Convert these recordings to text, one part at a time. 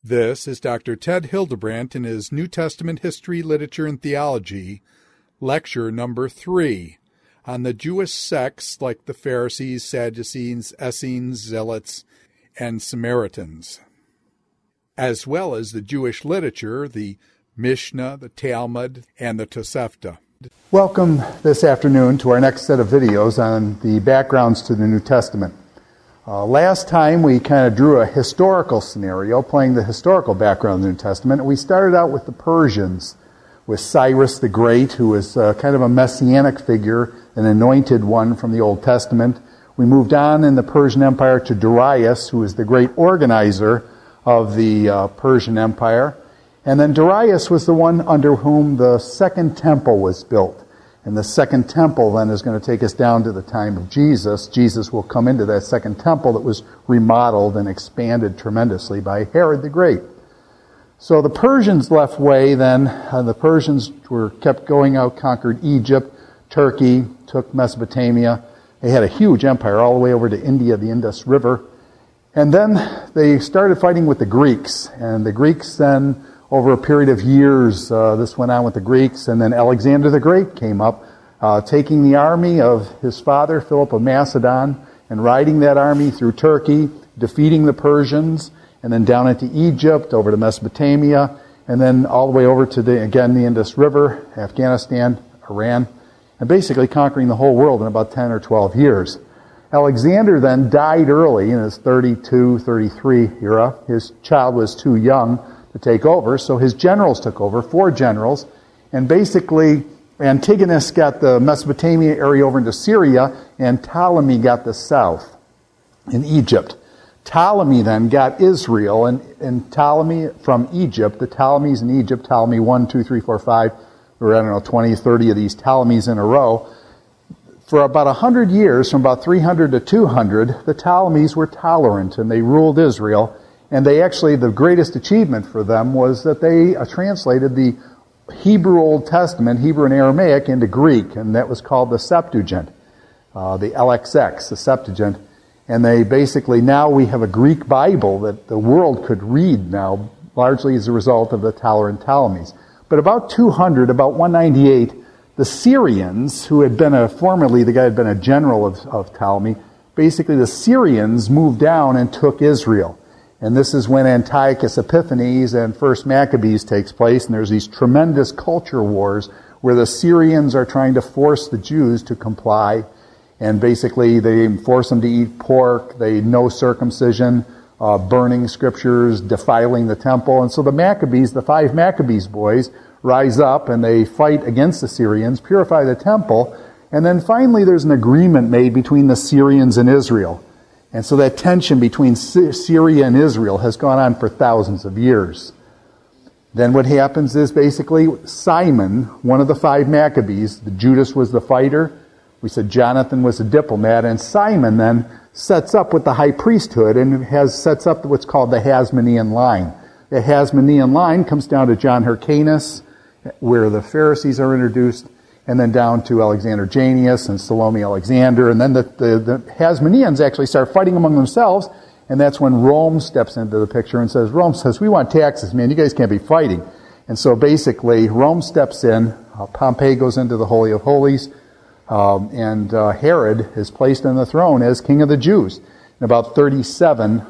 This is Dr. Ted Hildebrandt in his New Testament History, Literature, and Theology, lecture number 3, on the Jewish sects like the Pharisees, Sadducees, Essenes, Zealots, and Samaritans, as well as the Jewish literature, the Mishnah, the Talmud, and the Tosefta. Welcome this afternoon to our next set of videos on the backgrounds to the New Testament. Last time we kind of drew a historical scenario, playing the historical background of the New Testament. We started out with the Persians, with Cyrus the Great, who was kind of a messianic figure, an anointed one from the Old Testament. We moved on in the Persian Empire to Darius, who was the great organizer of the Persian Empire. And then Darius was the one under whom the Second Temple was built. And the Second Temple then is going to take us down to the time of Jesus. Jesus will come into that Second Temple that was remodeled and expanded tremendously by Herod the Great. So the Persians left way then. The Persians kept going out, conquered Egypt, Turkey, took Mesopotamia. They had a huge empire all the way over to India, the Indus River. And then they started fighting with the Greeks. And the Greeks then, over a period of years, this went on with the Greeks, and then Alexander the Great came up, taking the army of his father, Philip of Macedon, and riding that army through Turkey, defeating the Persians, and then down into Egypt, over to Mesopotamia, and then all the way over to, the Indus River, Afghanistan, Iran, and basically conquering the whole world in about 10 or 12 years. Alexander then died early in his 32, 33 era. His child was too young to take over, so his generals took over, 4 generals, and basically Antigonus got the Mesopotamia area over into Syria, and Ptolemy got the south in Egypt. Ptolemy then got Israel, and Ptolemy from Egypt, the Ptolemies in Egypt, Ptolemy 1, 2, 3, 4, 5, or 20, 30 of these Ptolemies in a row. For about 100 years, from about 300 to 200, the Ptolemies were tolerant, and they ruled Israel. And the greatest achievement for them was that they translated the Hebrew Old Testament, Hebrew and Aramaic, into Greek, and that was called the Septuagint, the LXX, the Septuagint. And they basically, now we have a Greek Bible that the world could read now, largely as a result of the tolerant Ptolemies. But about 200, about 198, the Syrians, who had been formerly the guy had been a general of Ptolemy, basically the Syrians moved down and took Israel. And this is when Antiochus Epiphanes and First Maccabees takes place, and there's these tremendous culture wars where the Syrians are trying to force the Jews to comply, and basically they force them to eat pork, no circumcision, burning scriptures, defiling the temple. And so the Maccabees, the 5 Maccabees boys, rise up and they fight against the Syrians, purify the temple, and then finally there's an agreement made between the Syrians and Israel. And so that tension between Syria and Israel has gone on for thousands of years. Then what happens is basically Simon, one of the 5 Maccabees, Judas was the fighter, we said Jonathan was the diplomat, and Simon then sets up with the high priesthood and sets up what's called the Hasmonean line. The Hasmonean line comes down to John Hyrcanus, where the Pharisees are introduced, and then down to Alexander Jannaeus and Salome Alexander. And then the Hasmoneans actually start fighting among themselves, and that's when Rome steps into the picture and says, we want taxes, man, you guys can't be fighting. And so basically, Rome steps in, Pompey goes into the Holy of Holies, and Herod is placed on the throne as king of the Jews in about 37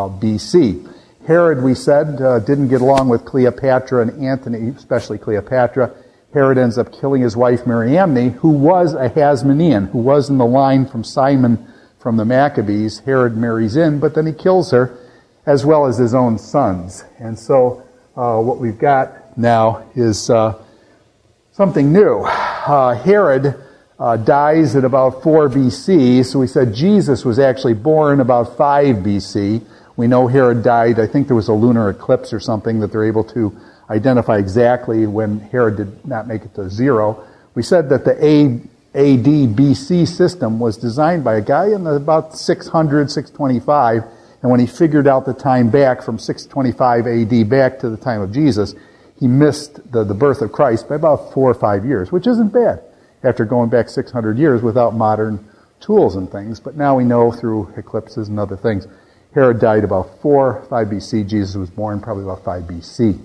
BC. Herod, we said, didn't get along with Cleopatra and Antony, especially Cleopatra. Herod ends up killing his wife Mariamne, who was a Hasmonean, who was in the line from Simon from the Maccabees. Herod marries in, but then he kills her, as well as his own sons. And so what we've got now is something new. Herod dies at about 4 BC, so we said Jesus was actually born about 5 BC. We know Herod died, I think there was a lunar eclipse or something that they're able to identify exactly when Herod did not make it to 0. We said that the AD BC system was designed by a guy in about 600, 625, and when he figured out the time back from 625 AD back to the time of Jesus, he missed the birth of Christ by about 4 or 5 years, which isn't bad after going back 600 years without modern tools and things. But now we know through eclipses and other things. Herod died about 5 BC. Jesus was born probably about 5 BC.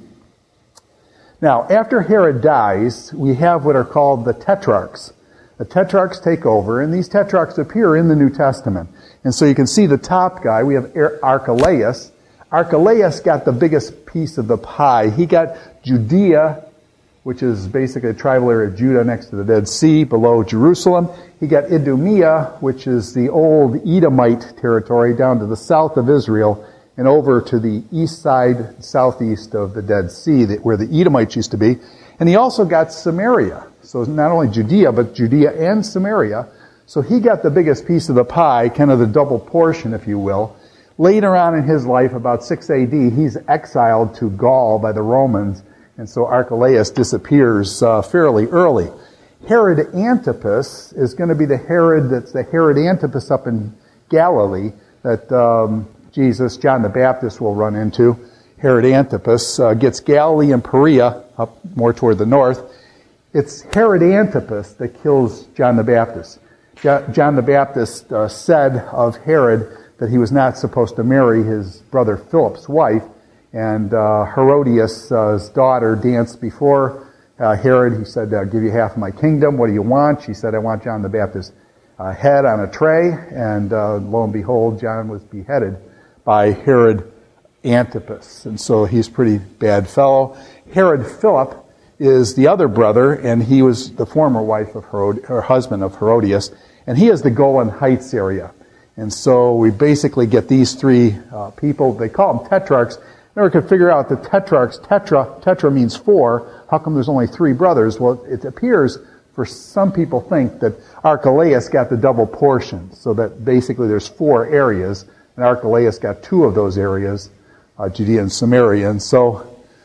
Now, after Herod dies, we have what are called the tetrarchs. The tetrarchs take over, and these tetrarchs appear in the New Testament. And so you can see the top guy. We have Archelaus. Archelaus got the biggest piece of the pie. He got Judea, which is basically a tribal area of Judah next to the Dead Sea, below Jerusalem. He got Idumea, which is the old Edomite territory down to the south of Israel, and over to the east side, southeast of the Dead Sea, where the Edomites used to be. And he also got Samaria. So not only Judea, but Judea and Samaria. So he got the biggest piece of the pie, kind of the double portion, if you will. Later on in his life, about 6 AD, he's exiled to Gaul by the Romans, and so Archelaus disappears fairly early. Herod Antipas is going to be the Herod that's the Herod Antipas up in Galilee that John the Baptist will run into. Herod Antipas gets Galilee and Perea up more toward the north. It's Herod Antipas that kills John the Baptist. John the Baptist said of Herod that he was not supposed to marry his brother Philip's wife, and Herodias' daughter danced before Herod. He said, "I'll give you half of my kingdom. What do you want?" She said, "I want John the Baptist's head on a tray," and lo and behold, John was beheaded by Herod Antipas, and so he's a pretty bad fellow. Herod Philip is the other brother, and he was the former wife of husband of Herodias, and he is the Golan Heights area. And so we basically get these three people. They call them tetrarchs. Never could figure out the tetrarchs. Tetra means 4. How come there's only 3 brothers? Well, it appears, for some people think, that Archelaus got the double portion, so that basically there's 4 areas, and Archelaus got 2 of those areas, Judea and Samaria. And so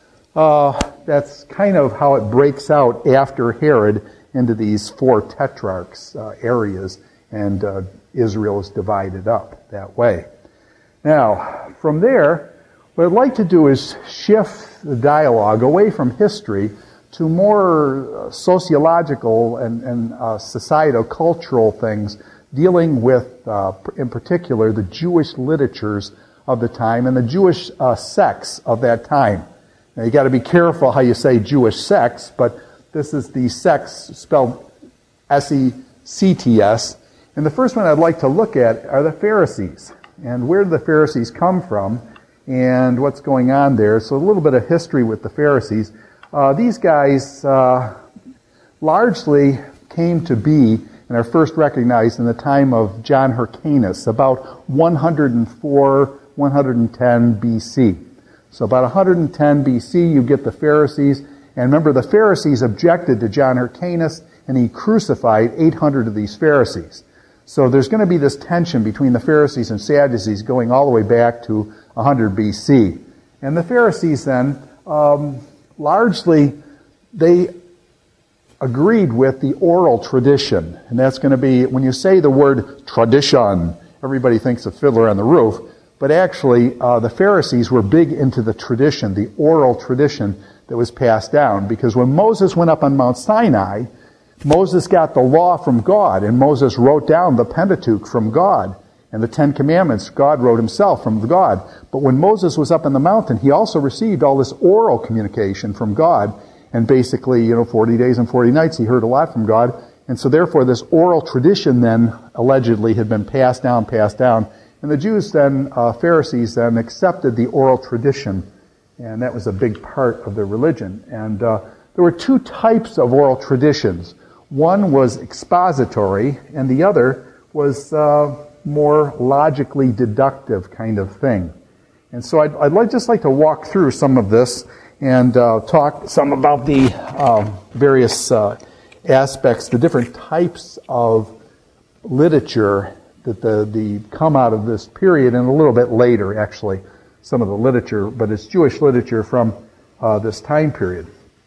that's kind of how it breaks out after Herod into these 4 tetrarchs areas, and Israel is divided up that way. Now, from there, what I'd like to do is shift the dialogue away from history to more sociological and societal, cultural things dealing with, in particular, the Jewish literatures of the time and the Jewish sects of that time. Now, you got to be careful how you say Jewish sects, but this is the sects spelled S-E-C-T-S. And the first one I'd like to look at are the Pharisees. And where did the Pharisees come from and what's going on there? So a little bit of history with the Pharisees. These guys largely came to be and are first recognized in the time of John Hyrcanus, about 104, 110 BC. So about 110 BC, you get the Pharisees. And remember, the Pharisees objected to John Hyrcanus, and he crucified 800 of these Pharisees. So there's going to be this tension between the Pharisees and Sadducees going all the way back to 100 BC. And the Pharisees then, largely, they agreed with the oral tradition. And that's going to be, when you say the word tradition, everybody thinks of Fiddler on the Roof. But actually, the Pharisees were big into the tradition, the oral tradition that was passed down. Because when Moses went up on Mount Sinai, Moses got the law from God, and Moses wrote down the Pentateuch from God, and the 10 Commandments God wrote himself from God. But when Moses was up on the mountain, he also received all this oral communication from God, and basically, 40 days and 40 nights, he heard a lot from God, and so therefore this oral tradition then allegedly had been passed down, and the Jews then, Pharisees then, accepted the oral tradition, and that was a big part of their religion. And there were 2 types of oral traditions. One was expository, and the other was more logically deductive kind of thing. And so I'd just like to walk through some of this and talk some about the various aspects, the different types of literature that the come out of this period, and a little bit later, actually, some of the literature, but it's Jewish literature from this time period.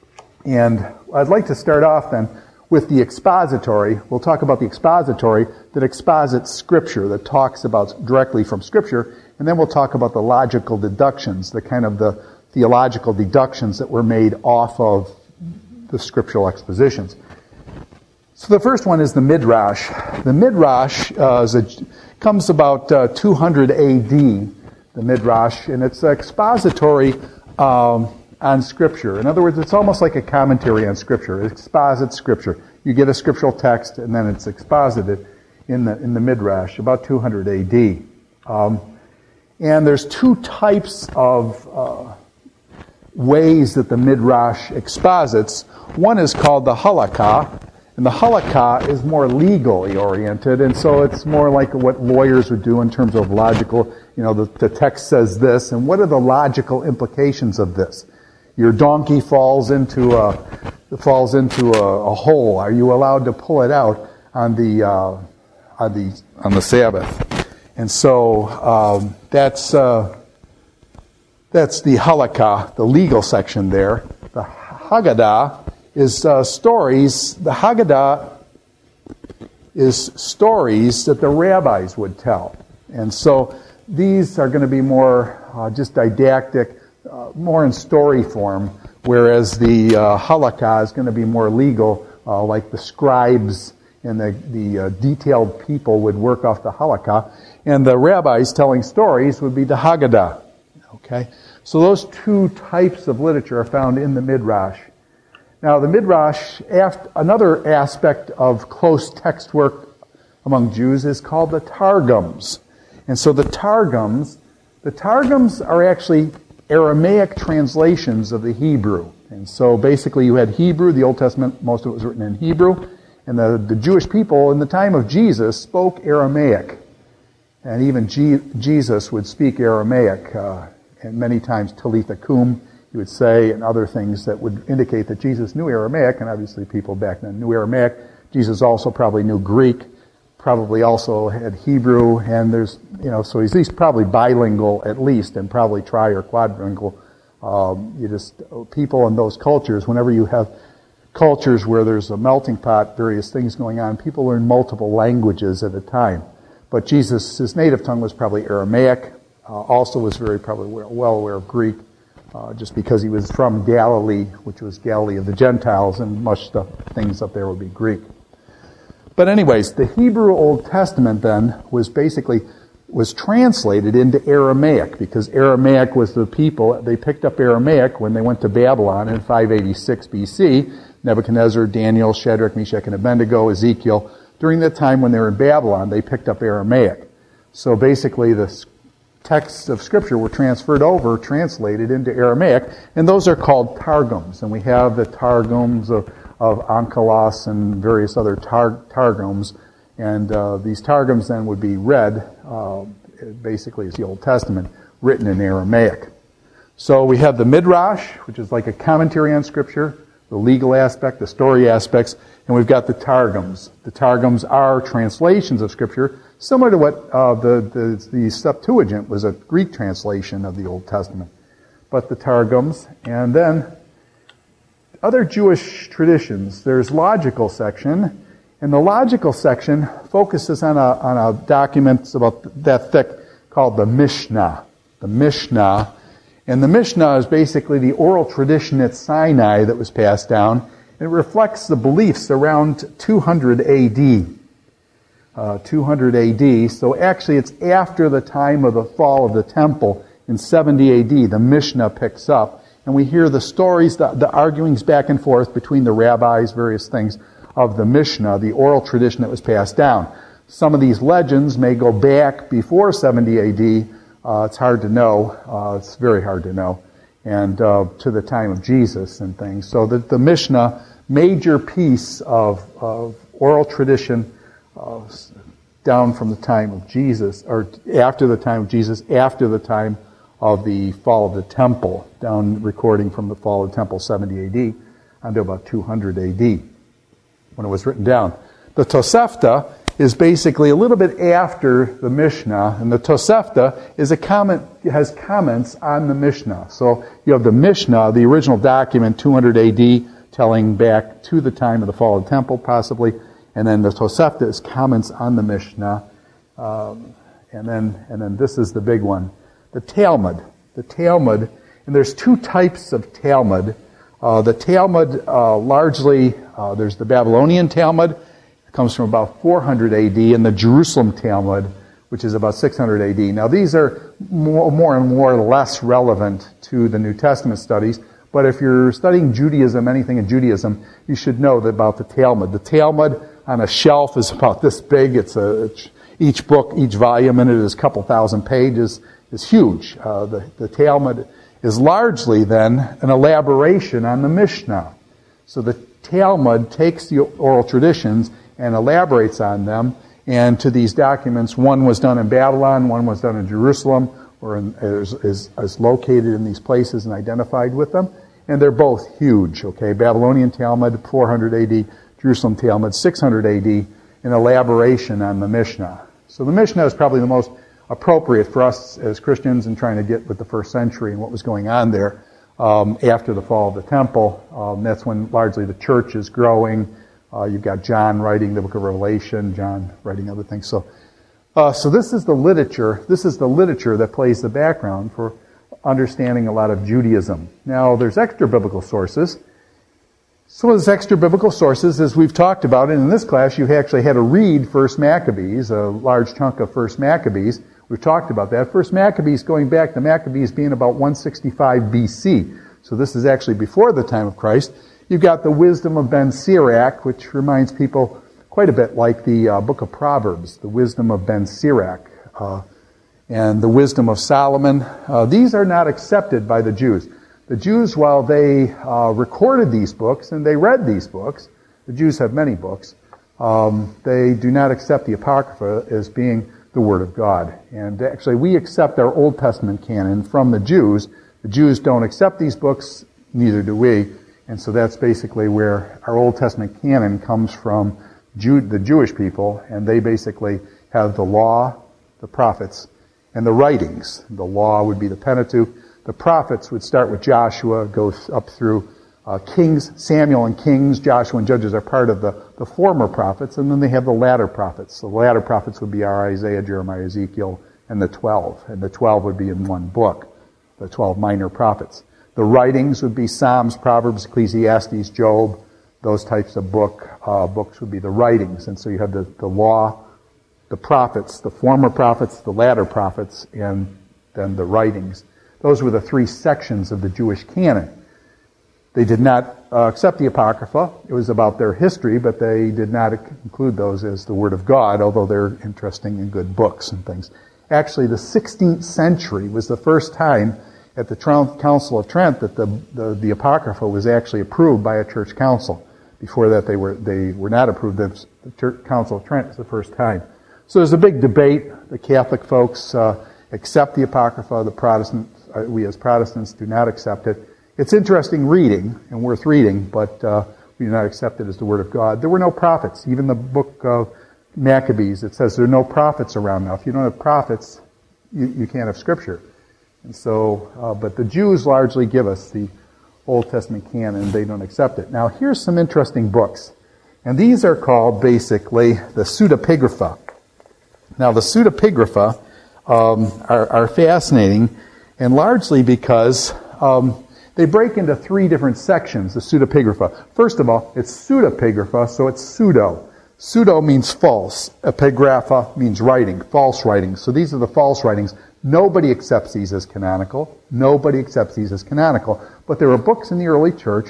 And I'd like to start off then with the expository. We'll talk about the expository that exposits Scripture, that talks about directly from Scripture, and then we'll talk about the logical deductions, the kind of the theological deductions that were made off of the scriptural expositions. So the first one is the Midrash. The Midrash comes about 200 AD the Midrash, and it's expository on Scripture. In other words, it's almost like a commentary on Scripture. It exposits Scripture. You get a scriptural text, and then it's exposited in the Midrash, about 200 A.D. And there's two types of ways that the Midrash exposits. One is called the halakha, and the halakha is more legally oriented, and so it's more like what lawyers would do in terms of logical, the text says this, and what are the logical implications of this? Your donkey falls into a hole. Are you allowed to pull it out on the Sabbath? And so that's the halakha, the legal section there. The Haggadah is stories. The Haggadah is stories that the rabbis would tell. And so these are going to be more just didactic, more in story form, whereas the halakha is going to be more legal, like the scribes and the detailed people would work off the halakha, and the rabbis telling stories would be the Haggadah. Okay? So those two types of literature are found in the Midrash. Now, the Midrash, another aspect of close text work among Jews is called the Targums. And so the Targums are actually Aramaic translations of the Hebrew. And so basically you had Hebrew, the Old Testament, most of it was written in Hebrew, and the Jewish people in the time of Jesus spoke Aramaic. And even Jesus would speak Aramaic, and many times Talitha Kum, he would say, and other things that would indicate that Jesus knew Aramaic, and obviously people back then knew Aramaic. Jesus also probably knew Greek, probably also had Hebrew, and there's, so he's at least probably bilingual at least, and probably tri or quadlingual. People in those cultures, whenever you have cultures where there's a melting pot, various things going on, people learn multiple languages at a time. But Jesus, his native tongue was probably Aramaic, also was very probably well aware of Greek, just because he was from Galilee, which was Galilee of the Gentiles, and much of the things up there would be Greek. But anyways, the Hebrew Old Testament then was translated into Aramaic, because Aramaic was the people, they picked up Aramaic when they went to Babylon in 586 BC. Nebuchadnezzar, Daniel, Shadrach, Meshach, and Abednego, Ezekiel. During that time when they were in Babylon, they picked up Aramaic. So basically the texts of Scripture were translated into Aramaic, and those are called Targums. And we have the Targums of Onkelos and various other Targums. And these Targums then would be read, basically as the Old Testament, written in Aramaic. So we have the Midrash, which is like a commentary on Scripture, the legal aspect, the story aspects, and we've got the Targums. The Targums are translations of Scripture, similar to what the Septuagint was a Greek translation of the Old Testament. But the Targums, and then other Jewish traditions. There's logical section, and the logical section focuses on a document about that thick called the Mishnah. The Mishnah. And the Mishnah is basically the oral tradition at Sinai that was passed down. It reflects the beliefs around 200 A.D. 200 A.D. So actually it's after the time of the fall of the temple in 70 A.D. The Mishnah picks up. And we hear the stories, the arguings back and forth between the rabbis, various things of the Mishnah, the oral tradition that was passed down. Some of these legends may go back before 70 A.D. It's hard to know. It's very hard to know. And to the time of Jesus and things. So the Mishnah, major piece of oral tradition down from the time of Jesus, or after the time of Jesus, after the time of the fall of the temple, down recording from the fall of the temple, 70 A.D., until about 200 A.D., when it was written down. The Tosefta is basically a little bit after the Mishnah, and the Tosefta has comments on the Mishnah. So you have the Mishnah, the original document, 200 A.D., telling back to the time of the fall of the temple, possibly, and then the Tosefta is comments on the Mishnah, and then this is the big one, the Talmud. The Talmud, and there's two types of Talmud. The Talmud largely, there's the Babylonian Talmud. Comes from about 400 A.D., and the Jerusalem Talmud, which is about 600 AD. Now, these are more and more less relevant to the New Testament studies, but if you're studying Judaism, anything in Judaism, you should know about the Talmud. The Talmud on a shelf is about this big. Each book, each volume in it is a couple thousand pages. It's huge. The Talmud is largely then an elaboration on the Mishnah. So the Talmud takes the oral traditions and elaborates on them. And to these documents, one was done in Babylon, one was done in Jerusalem, or is located in these places and identified with them. And they're both huge, okay? Babylonian Talmud, 400 AD, Jerusalem Talmud, 600 AD, an elaboration on the Mishnah. So the Mishnah is probably the most appropriate for us as Christians in trying to get with the first century and what was going on there after the fall of the temple. That's when largely the church is growing. You've got John writing the book of Revelation, John writing other things. So this is the literature. This is the literature that plays the background for understanding a lot of Judaism. Now, there's extra biblical sources. Some of those extra biblical sources, as we've talked about, and in this class you actually had to read First Maccabees, a large chunk of First Maccabees. We've talked about that. First Maccabees, going back, the Maccabees being about 165 BC. So this is actually before the time of Christ. You've got the wisdom of Ben Sirach, which reminds people quite a bit like the book of Proverbs, the wisdom of Ben Sirach, and the wisdom of Solomon. These are not accepted by the Jews. The Jews, while they recorded these books and they read these books, the Jews have many books, they do not accept the Apocrypha as being the Word of God. And actually, we accept our Old Testament canon from the Jews. The Jews don't accept these books, neither do we. And so that's basically where our Old Testament canon comes from, the Jewish people, and they basically have the law, the prophets, and the writings. The law would be the Pentateuch. The prophets would start with Joshua, go up through Kings, Samuel and Kings. Joshua and Judges are part of the former prophets, and then they have the latter prophets. The latter prophets would be our Isaiah, Jeremiah, Ezekiel, and the 12. And the 12 would be in one book, the 12 minor prophets. The writings would be Psalms, Proverbs, Ecclesiastes, Job. Those types of books would be the writings. And so you have the law, the prophets, the former prophets, the latter prophets, and then the writings. Those were the three sections of the Jewish canon. They did not accept the Apocrypha. It was about their history, but they did not include those as the Word of God, although they're interesting and good books and things. Actually, the 16th century was the first time at the Council of Trent that the Apocrypha was actually approved by a church council. Before that, they were not approved. The Church Council of Trent was the first time. So there's a big debate. The Catholic folks accept the Apocrypha. The Protestants, we as Protestants, do not accept it. It's interesting reading and worth reading, but we do not accept it as the Word of God. There were no prophets. Even the book of Maccabees, it says there are no prophets around now. If you don't have prophets, you can't have Scripture. And so, but the Jews largely give us the Old Testament canon. They don't accept it. Now, here's some interesting books. And these are called, basically, the pseudepigrapha. Now, the pseudepigrapha are fascinating, and largely because they break into three different sections, the pseudepigrapha. First of all, it's pseudepigrapha, so it's pseudo. Pseudo means false. Epigrapha means writing, false writings. So these are the false writings. Nobody accepts these as canonical. Nobody accepts these as canonical. But there were books in the early church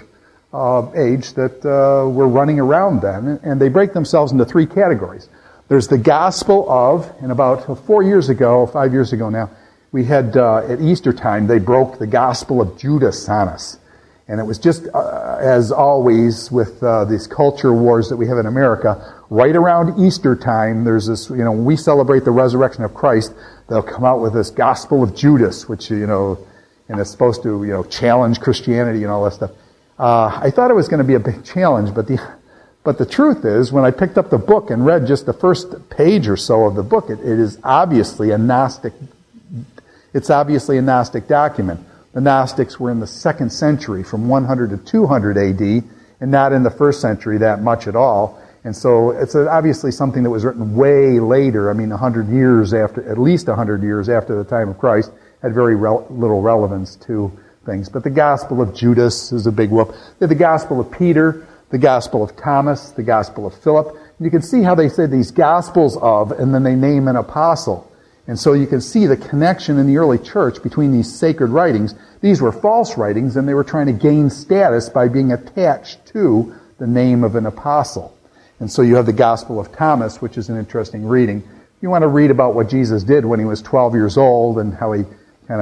age that were running around then, and they break themselves into three categories. There's the Gospel of, and about 5 years ago now, we had, at Easter time, they broke the Gospel of Judas on us. And it was just, as always, with these culture wars that we have in America, right around Easter time, there's this, when we celebrate the resurrection of Christ, they'll come out with this Gospel of Judas, which, and it's supposed to, challenge Christianity and all that stuff. I thought it was going to be a big challenge, but the truth is, when I picked up the book and read just the first page or so of the book, it is obviously a Gnostic. It's obviously a Gnostic document. The Gnostics were in the 2nd century, from 100 to 200 AD, and not in the 1st century that much at all. And so it's obviously something that was written way later. I mean, 100 years after, at least 100 years after the time of Christ, had very little relevance to things. But the Gospel of Judas is a big whoop. They have the Gospel of Peter, the Gospel of Thomas, the Gospel of Philip. And you can see how they say these Gospels of, and then they name an apostle. And so you can see the connection in the early church between these sacred writings. These were false writings, and they were trying to gain status by being attached to the name of an apostle. And so you have the Gospel of Thomas, which is an interesting reading. You want to read about what Jesus did when he was 12 years old and how he kind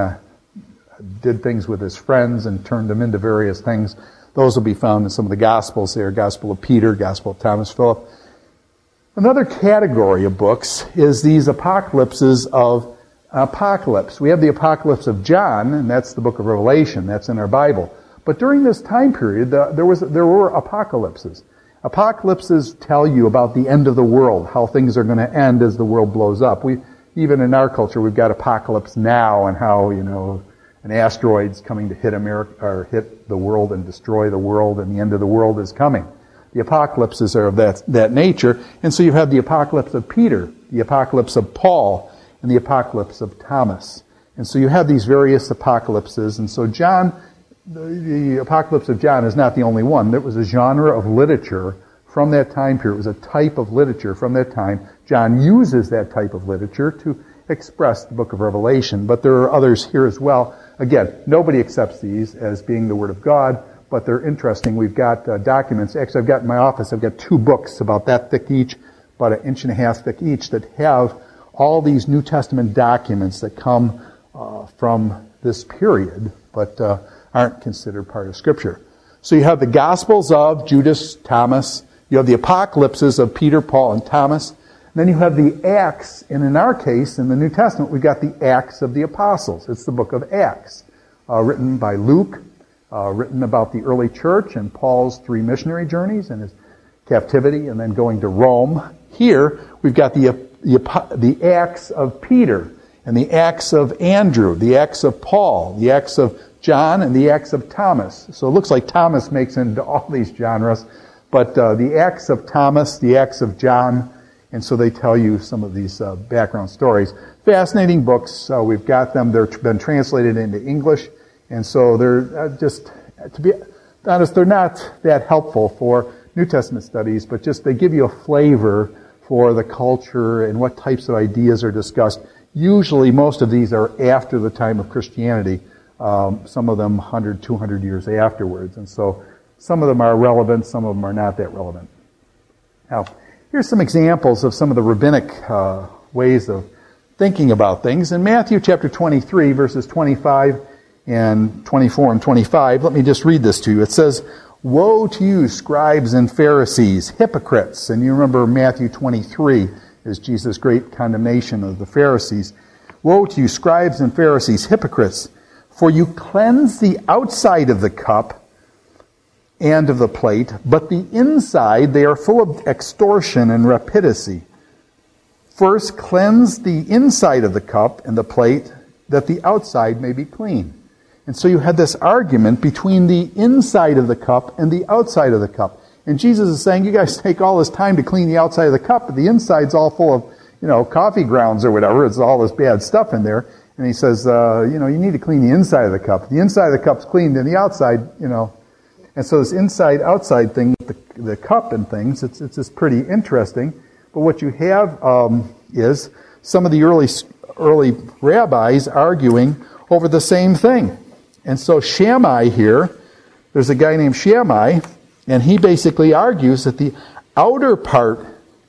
of did things with his friends and turned them into various things. Those will be found in some of the Gospels there, Gospel of Peter, Gospel of Thomas, Philip. Another category of books is these apocalypses of apocalypse. We have the Apocalypse of John, and that's the book of Revelation. That's in our Bible. But during this time period, there were apocalypses. Apocalypses tell you about the end of the world, how things are going to end as the world blows up. Even in our culture, we've got Apocalypse Now, and how, an asteroid's coming to hit America or hit the world and destroy the world, and the end of the world is coming. The apocalypses are of that nature, and so you have the Apocalypse of Peter, the Apocalypse of Paul, and the Apocalypse of Thomas. And so you have these various apocalypses, and so John, the Apocalypse of John is not the only one. There was a genre of literature from that time period. It was a type of literature from that time. John uses that type of literature to express the book of Revelation, but there are others here as well. Again, nobody accepts these as being the Word of God, but they're interesting. We've got documents. Actually, I've got in my office, I've got 2 books about that thick each, about 1.5 inches thick each, that have all these New Testament documents that come from this period, but aren't considered part of Scripture. So you have the Gospels of Judas, Thomas. You have the Apocalypses of Peter, Paul, and Thomas. And then you have the Acts, and in our case, in the New Testament, we've got the Acts of the Apostles. It's the book of Acts, written by Luke, written about the early church and Paul's 3 missionary journeys and his captivity and then going to Rome. Here, we've got the Acts of Peter and the Acts of Andrew, the Acts of Paul, the Acts of John, and the Acts of Thomas. So it looks like Thomas makes into all these genres, but the Acts of Thomas, the Acts of John, and so they tell you some of these background stories. Fascinating books. We've got them. They've been translated into English, and so they're just, to be honest, they're not that helpful for New Testament studies, but just they give you a flavor for the culture and what types of ideas are discussed. Usually, most of these are after the time of Christianity. Some of them 100, 200 years afterwards. And so some of them are relevant, some of them are not that relevant. Now, here's some examples of some of the rabbinic ways of thinking about things. In Matthew chapter 23, verses 25 and 24 and 25, let me just read this to you. It says, "Woe to you, scribes and Pharisees, hypocrites." And you remember Matthew 23 is Jesus' great condemnation of the Pharisees. "Woe to you, scribes and Pharisees, hypocrites, for you cleanse the outside of the cup and of the plate, but the inside they are full of extortion and rapacity. First cleanse the inside of the cup and the plate, that the outside may be clean." And so you had this argument between the inside of the cup and the outside of the cup. And Jesus is saying, you guys take all this time to clean the outside of the cup, but the inside's all full of, coffee grounds or whatever. It's all this bad stuff in there. And he says, you need to clean the inside of the cup. The inside of the cup's cleaned, and the outside, And so this inside-outside thing with the cup and things, it's just pretty interesting. But what you have is some of the early rabbis arguing over the same thing. And so Shammai here, there's a guy named Shammai, and he basically argues that the outer part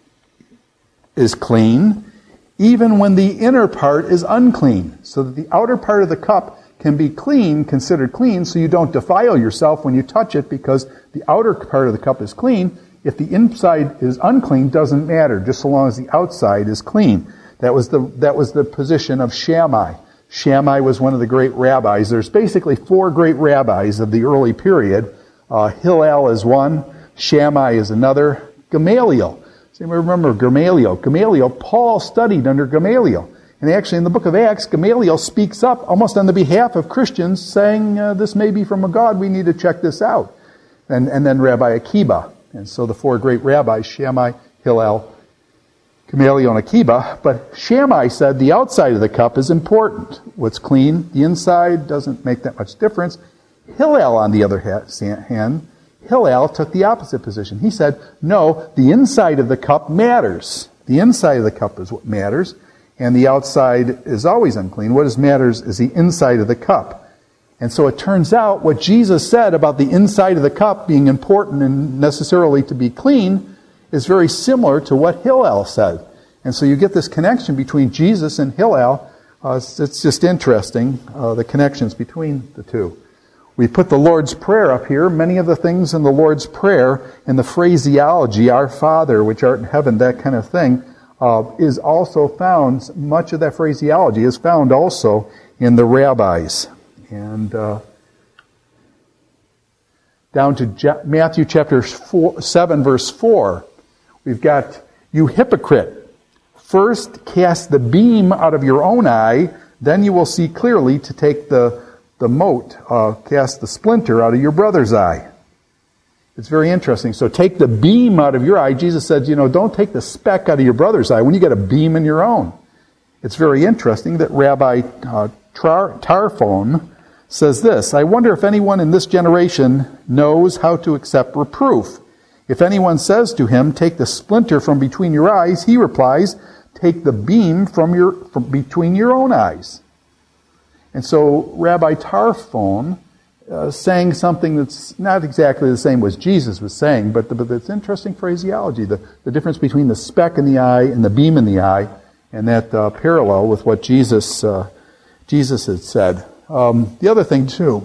is clean, even when the inner part is unclean. So that the outer part of the cup can be considered clean, so you don't defile yourself when you touch it, because the outer part of the cup is clean. If the inside is unclean, doesn't matter, just so long as the outside is clean. That was the position of Shammai. Shammai was one of the great rabbis. There's basically 4 great rabbis of the early period. Hillel is one, Shammai is another, Gamaliel. So you remember Gamaliel. Paul studied under Gamaliel. And actually in the book of Acts, Gamaliel speaks up almost on the behalf of Christians, saying, this may be from a God, we need to check this out. And then Rabbi Akiba. And so the 4 great rabbis, Shammai, Hillel, Gamaliel, and Akiba. But Shammai said the outside of the cup is important. What's clean, the inside doesn't make that much difference. Hillel, on the other hand, Hillel took the opposite position. He said, no, the inside of the cup matters. The inside of the cup is what matters. and the outside is always unclean. What matters is the inside of the cup. And so it turns out what Jesus said about the inside of the cup being important and necessarily to be clean is very similar to what Hillel said. And so you get this connection between Jesus and Hillel. It's just interesting, the connections between the two. We put the Lord's Prayer up here. Many of the things in the Lord's Prayer and the phraseology, Our Father, which art in heaven, that kind of thing, is also found, much of that phraseology is found also in the rabbis. And down to Matthew chapter 7, verse 4, we've got, you hypocrite, first cast the beam out of your own eye, then you will see clearly to take the mote, cast the splinter out of your brother's eye. It's very interesting. So take the beam out of your eye. Jesus said, don't take the speck out of your brother's eye when you got a beam in your own. It's very interesting that Rabbi Tarfon says this, I wonder if anyone in this generation knows how to accept reproof. If anyone says to him, take the splinter from between your eyes, he replies, take the beam from between your own eyes. And so Rabbi Tarfon saying something that's not exactly the same as Jesus was saying, but it's interesting phraseology, the difference between the speck in the eye and the beam in the eye, and that parallel with what Jesus had said. The other thing, too,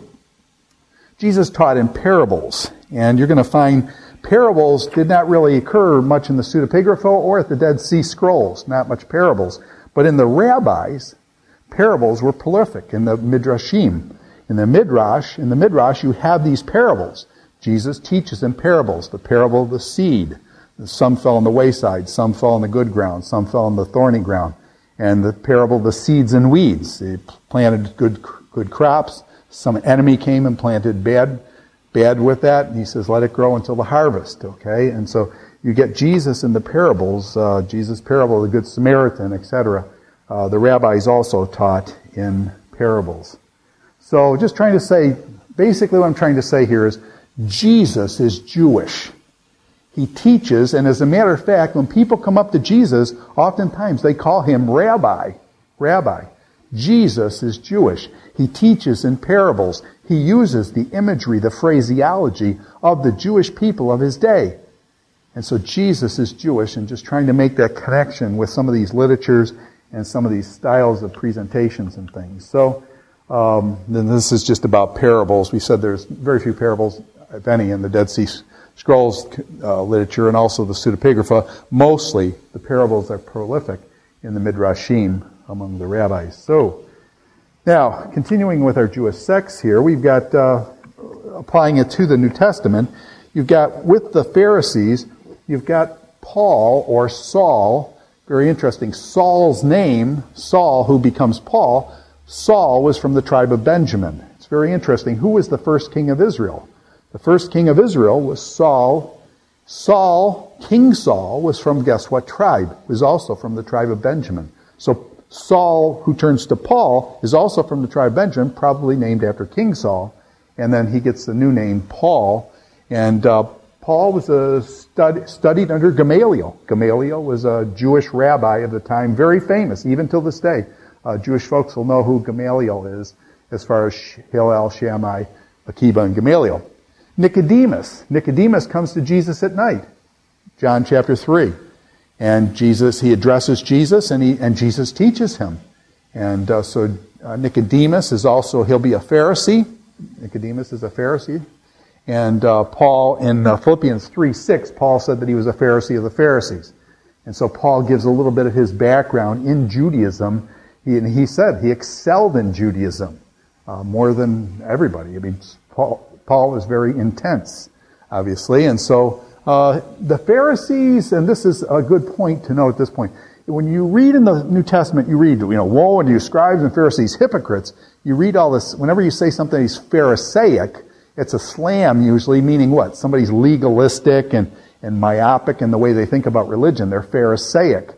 Jesus taught in parables, and you're going to find parables did not really occur much in the pseudepigrapha or at the Dead Sea Scrolls, not much parables. But in the rabbis, parables were prolific in the Midrashim. In the Midrash, you have these parables. Jesus teaches in parables, the parable of the seed. Some fell on the wayside, some fell on the good ground, some fell on the thorny ground. And the parable of the seeds and weeds. They planted good crops. Some enemy came and planted bad with that. And he says, let it grow until the harvest. Okay? And so you get Jesus in the parables, Jesus' parable of the Good Samaritan, etc. The rabbis also taught in parables. So just trying to say, basically what I'm trying to say here is, Jesus is Jewish. He teaches, and as a matter of fact, when people come up to Jesus, oftentimes they call him Rabbi. Rabbi. Jesus is Jewish. He teaches in parables. He uses the imagery, the phraseology of the Jewish people of his day. And so Jesus is Jewish, and just trying to make that connection with some of these literatures and some of these styles of presentations and things. So then this is just about parables. We said there's very few parables, if any, in the Dead Sea Scrolls literature and also the pseudepigrapha. Mostly the parables are prolific in the Midrashim among the rabbis. So now, continuing with our Jewish sects here, we've got, applying it to the New Testament, you've got, with the Pharisees, you've got Paul or Saul. Very interesting. Saul's name, Saul, who becomes Paul, Saul was from the tribe of Benjamin. It's very interesting. Who was the first king of Israel? The first king of Israel was Saul. King Saul, was from, guess what tribe? Was also from the tribe of Benjamin. So Saul, who turns to Paul, is also from the tribe of Benjamin, probably named after King Saul. And then he gets the new name Paul. And Paul was studied under Gamaliel. Gamaliel was a Jewish rabbi of the time, very famous, even till this day. Jewish folks will know who Gamaliel is, as far as Hillel, Shammai, Akiba, and Gamaliel. Nicodemus comes to Jesus at night, John chapter 3. And he addresses Jesus, and Jesus teaches him. And so Nicodemus is also, he'll be a Pharisee. Nicodemus is a Pharisee. And Paul, in Philippians 3:6, Paul said that he was a Pharisee of the Pharisees. And so Paul gives a little bit of his background in Judaism. He said he excelled in Judaism more than everybody. I mean, Paul was very intense, obviously. And so the Pharisees, and this is a good point to know at this point, when you read in the New Testament, you read, woe unto you, scribes and Pharisees, hypocrites. You read all this, whenever you say something is Pharisaic, it's a slam usually, meaning what? Somebody's legalistic and myopic in the way they think about religion. They're Pharisaic.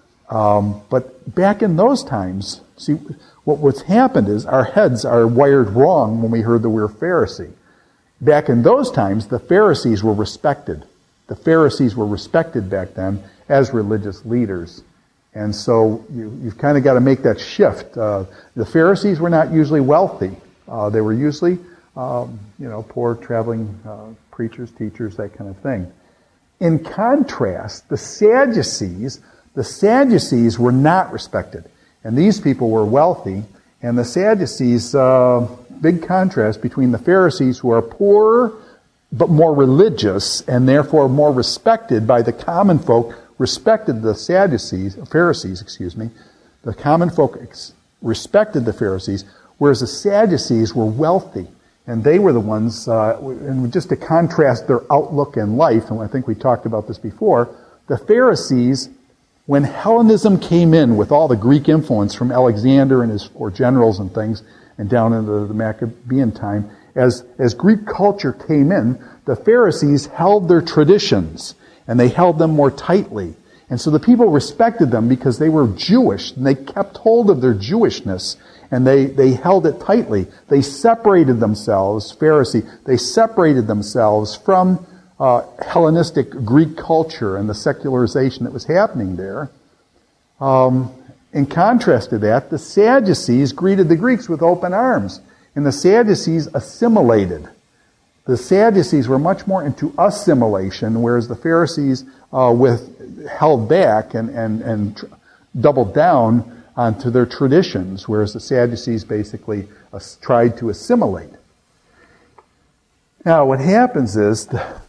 But back in those times, see, what's happened is our heads are wired wrong when we heard the word Pharisee. Back in those times, the Pharisees were respected. The Pharisees were respected back then as religious leaders. And so you've kind of got to make that shift. The Pharisees were not usually wealthy. They were usually, poor traveling preachers, teachers, that kind of thing. In contrast, the Sadducees were not respected. And these people were wealthy. And the Sadducees, big contrast between the Pharisees, who are poor but more religious and therefore more respected by the common folk, respected the Pharisees. The common folk respected the Pharisees, whereas the Sadducees were wealthy. And they were the ones, and just to contrast their outlook in life, and I think we talked about this before, the Pharisees, when Hellenism came in with all the Greek influence from Alexander and his 4 generals and things, and down into the Maccabean time, as Greek culture came in, the Pharisees held their traditions, and they held them more tightly. And so the people respected them because they were Jewish, and they kept hold of their Jewishness, and they held it tightly. They separated themselves, they separated themselves from Hellenistic Greek culture and the secularization that was happening there. In contrast to that, the Sadducees greeted the Greeks with open arms, and the Sadducees assimilated. The Sadducees were much more into assimilation, whereas the Pharisees held back and doubled down onto their traditions, whereas the Sadducees basically tried to assimilate. Now, what happens is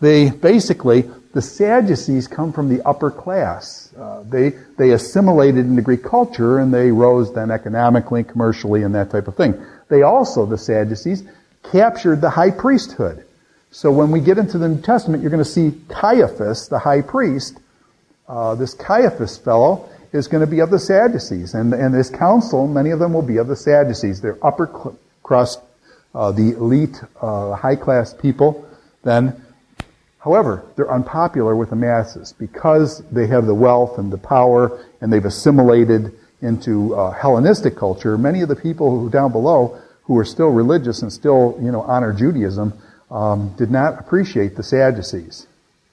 the Sadducees come from the upper class. They assimilated into Greek culture, and they rose then economically, commercially, and that type of thing. They also, the Sadducees, captured the high priesthood. So when we get into the New Testament, you're going to see Caiaphas, the high priest. This Caiaphas fellow is going to be of the Sadducees. And this council, many of them will be of the Sadducees. They're upper crust, the elite, high-class people. Then, however, they're unpopular with the masses because they have the wealth and the power, and they've assimilated into Hellenistic culture. Many of the people who down below, who are still religious and still, honor Judaism, did not appreciate the Sadducees.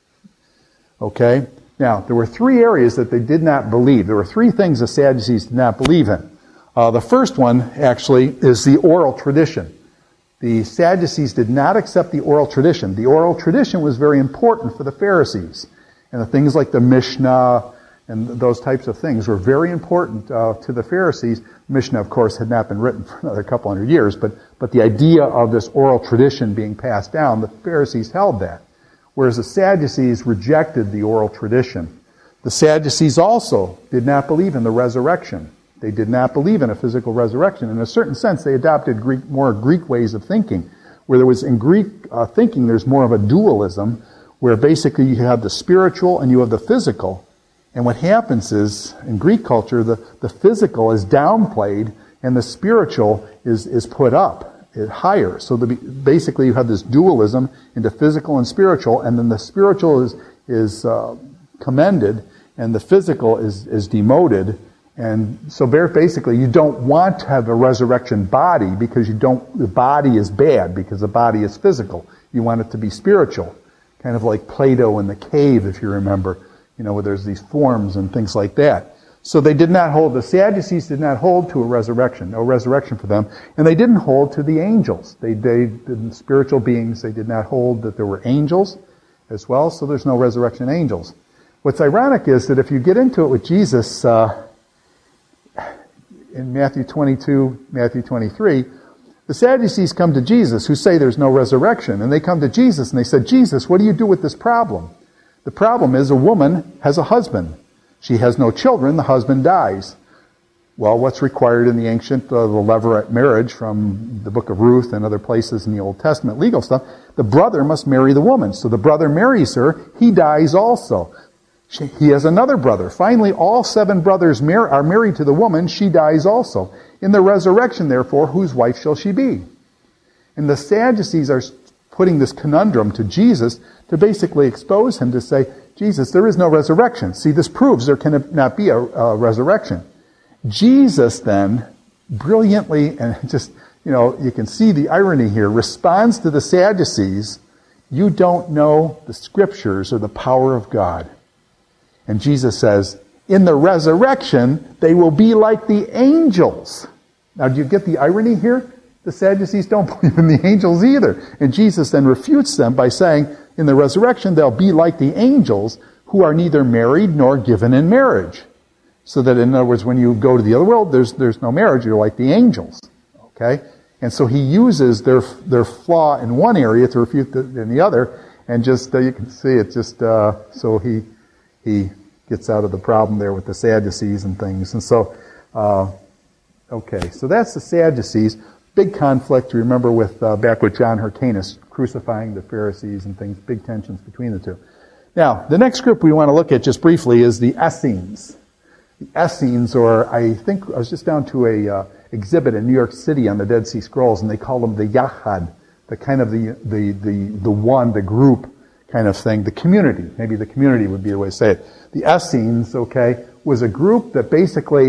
Okay? Now, there were 3 areas that they did not believe. There were 3 things the Sadducees did not believe in. The first one, actually, is the oral tradition. The Sadducees did not accept the oral tradition. The oral tradition was very important for the Pharisees. And the things like the Mishnah and those types of things were very important to the Pharisees. Mishnah, of course, had not been written for another couple hundred years, but the idea of this oral tradition being passed down, the Pharisees held that. Whereas the Sadducees rejected the oral tradition. The Sadducees also did not believe in the resurrection. They did not believe in a physical resurrection. In a certain sense, they adopted more Greek ways of thinking, where there was in Greek thinking, there's more of a dualism, where basically you have the spiritual and you have the physical. And what happens is, in Greek culture, the physical is downplayed and the spiritual is put up. Higher. So basically you have this dualism into physical and spiritual, and then the spiritual is commended and the physical is demoted. And so basically you don't want to have a resurrection body because the body is bad because the body is physical. You want it to be spiritual. Kind of like Plato in the cave, if you remember, where there's these forms and things like that. So the Sadducees did not hold to a resurrection, no resurrection for them, and they didn't hold to the angels. They did spiritual beings, they did not hold that there were angels as well, so there's no resurrection angels. What's ironic is that if you get into it with Jesus, in Matthew 22, Matthew 23, the Sadducees come to Jesus who say there's no resurrection, and they come to Jesus and they said, Jesus, what do you do with this problem? The problem is a woman has a husband. She has no children, the husband dies. Well, what's required in the ancient, the levirate marriage from the book of Ruth and other places in the Old Testament legal stuff, the brother must marry the woman. So the brother marries her, he dies also. He has another brother. Finally, all 7 brothers are married to the woman, she dies also. In the resurrection, therefore, whose wife shall she be? And the Sadducees are putting this conundrum to Jesus to basically expose him to say, Jesus, there is no resurrection. See, this proves there cannot be a resurrection. Jesus then, brilliantly, and just, you can see the irony here, responds to the Sadducees, you don't know the Scriptures or the power of God. And Jesus says, in the resurrection, they will be like the angels. Now, do you get the irony here? The Sadducees don't believe in the angels either. And Jesus then refutes them by saying, in the resurrection, they'll be like the angels who are neither married nor given in marriage. So that, in other words, when you go to the other world, there's no marriage. You're like the angels. Okay? And so he uses their flaw in one area to refute in the other. And just, you can see it just, so he gets out of the problem there with the Sadducees and things. And so, okay, so that's the Sadducees. Big conflict, remember, with back with John Hyrcanus crucifying the Pharisees and things, big tensions between the two. Now, the next group we want to look at just briefly is the Essenes. The Essenes, or I think I was just down to a exhibit in New York City on the Dead Sea Scrolls, and they call them the Yachad, the kind of the group kind of thing, the community. Maybe the community would be the way to say it. The Essenes, okay, was a group that basically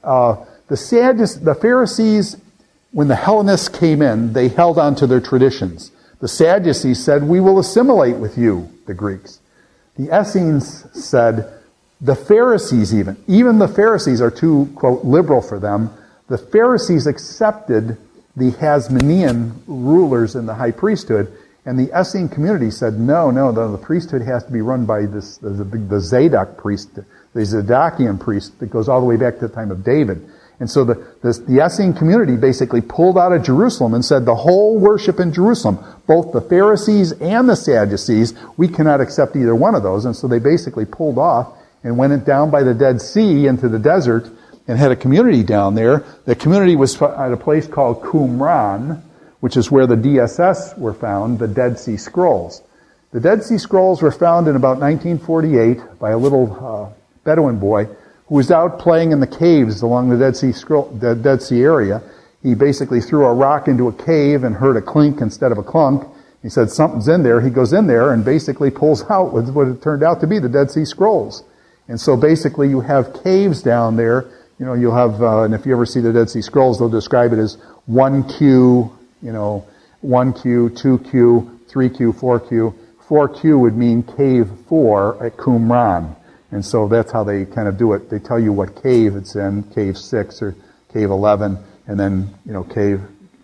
the Pharisees, when the Hellenists came in, they held on to their traditions. The Sadducees said, we will assimilate with you, the Greeks. The Essenes said, the Pharisees even the Pharisees are too, quote, liberal for them. The Pharisees accepted the Hasmonean rulers in the high priesthood, and the Essene community said, no, the priesthood has to be run by the Zadok priest, the Zadokian priest that goes all the way back to the time of David. And so the Essene community basically pulled out of Jerusalem and said the whole worship in Jerusalem, both the Pharisees and the Sadducees, we cannot accept either one of those. And so they basically pulled off and went down by the Dead Sea into the desert and had a community down there. The community was at a place called Qumran, which is where the DSS were found, the Dead Sea Scrolls. The Dead Sea Scrolls were found in about 1948 by a little Bedouin boy who was out playing in the caves along the Dead Sea area. He basically threw a rock into a cave and heard a clink instead of a clunk. He said, something's in there. He goes in there and basically pulls out what it turned out to be the Dead Sea Scrolls. And so basically you have caves down there. You know, you'll have, and if you ever see the Dead Sea Scrolls, they'll describe it as 1Q, 1Q, 2Q, 3Q, 4Q. 4Q would mean cave 4 at Qumran. And so that's how they kind of do it. They tell you what cave it's in, cave 6 or cave 11, and then, cave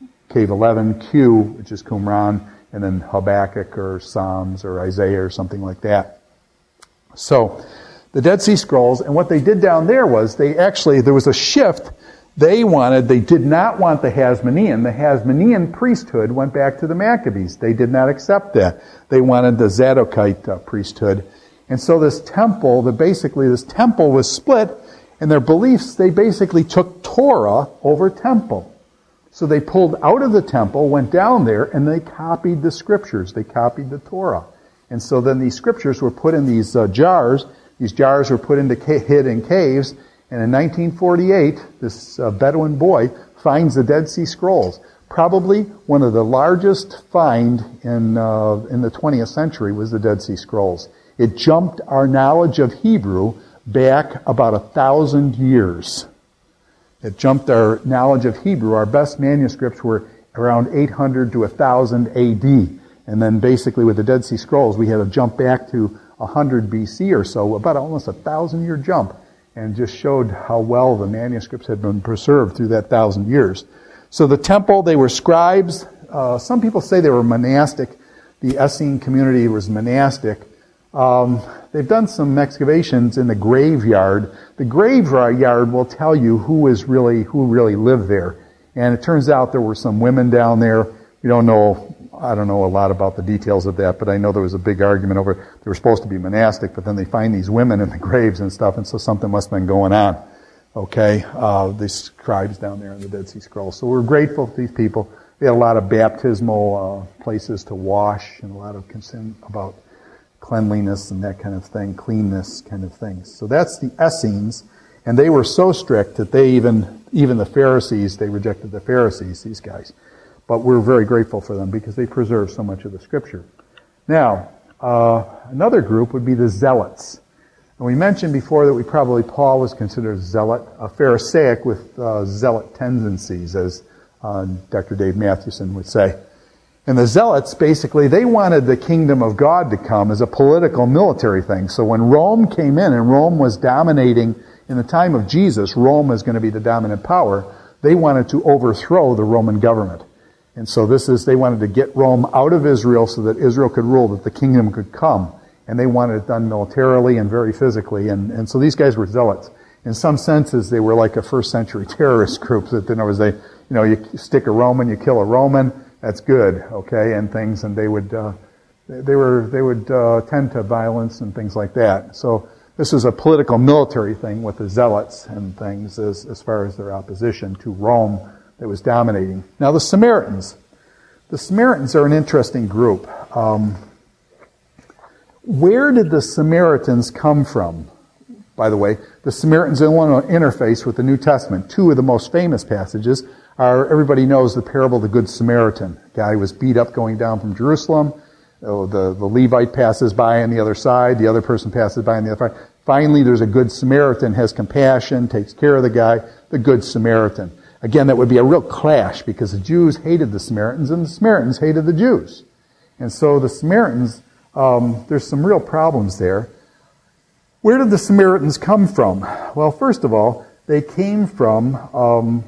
11Q, which is Qumran, and then Habakkuk or Psalms or Isaiah or something like that. So, the Dead Sea Scrolls, and what they did down there was there was a shift. They did not want the Hasmonean. The Hasmonean priesthood went back to the Maccabees. They did not accept that. They wanted the Zadokite priesthood. And so this temple was split, and their beliefs, they basically took Torah over temple. So they pulled out of the temple, went down there, and they copied the scriptures. They copied the Torah. And so then these scriptures were put in these jars. These jars were put hid in caves. And in 1948, this Bedouin boy finds the Dead Sea Scrolls. Probably one of the largest find in the 20th century was the Dead Sea Scrolls. It jumped our knowledge of Hebrew back about 1,000 years. It jumped our knowledge of Hebrew. Our best manuscripts were around 800 to 1,000 AD. And then basically with the Dead Sea Scrolls, we had to jump back to 100 BC or so, about almost 1,000-year jump, and just showed how well the manuscripts had been preserved through that 1,000 years. So the temple, they were scribes. Some people say they were monastic. The Essene community was monastic. They've done some excavations in the graveyard. The graveyard will tell you who really lived there. And it turns out there were some women down there. I don't know a lot about the details of that, but I know there was a big argument over, they were supposed to be monastic, but then they find these women in the graves and stuff, and so something must have been going on. Okay? These scribes down there in the Dead Sea Scrolls. So we're grateful to these people. They had a lot of baptismal places to wash and a lot of concern about cleanliness and that kind of thing, cleanness kind of things. So that's the Essenes, and they were so strict that they even the Pharisees, they rejected the Pharisees, these guys. But we're very grateful for them because they preserve so much of the Scripture. Now, another group would be the Zealots. And we mentioned before that Paul was considered a zealot, a Pharisaic with zealot tendencies, as Dr. Dave Mathewson would say. And the Zealots, basically, they wanted the kingdom of God to come as a political, military thing. So when Rome came in, and Rome was dominating, in the time of Jesus, Rome was going to be the dominant power, they wanted to overthrow the Roman government. And so they wanted to get Rome out of Israel so that Israel could rule, that the kingdom could come. And they wanted it done militarily and very physically. And so these guys were Zealots. In some senses, they were like a first century terrorist group. That you stick a Roman, you kill a Roman, that's good, okay, and things. And they would tend to violence and things like that. So this is a political military thing with the Zealots and things as far as their opposition to Rome that was dominating. Now the Samaritans. The Samaritans are an interesting group. Where did the Samaritans come from? By the way, the Samaritans interface with the New Testament. Two of the most famous passages are, everybody knows the parable of the Good Samaritan. The guy was beat up going down from Jerusalem. The Levite passes by on the other side. The other person passes by on the other side. Finally, there's a Good Samaritan, has compassion, takes care of the guy, the Good Samaritan. Again, that would be a real clash because the Jews hated the Samaritans and the Samaritans hated the Jews. And so the Samaritans, there's some real problems there. Where did the Samaritans come from? Well, first of all, they came from,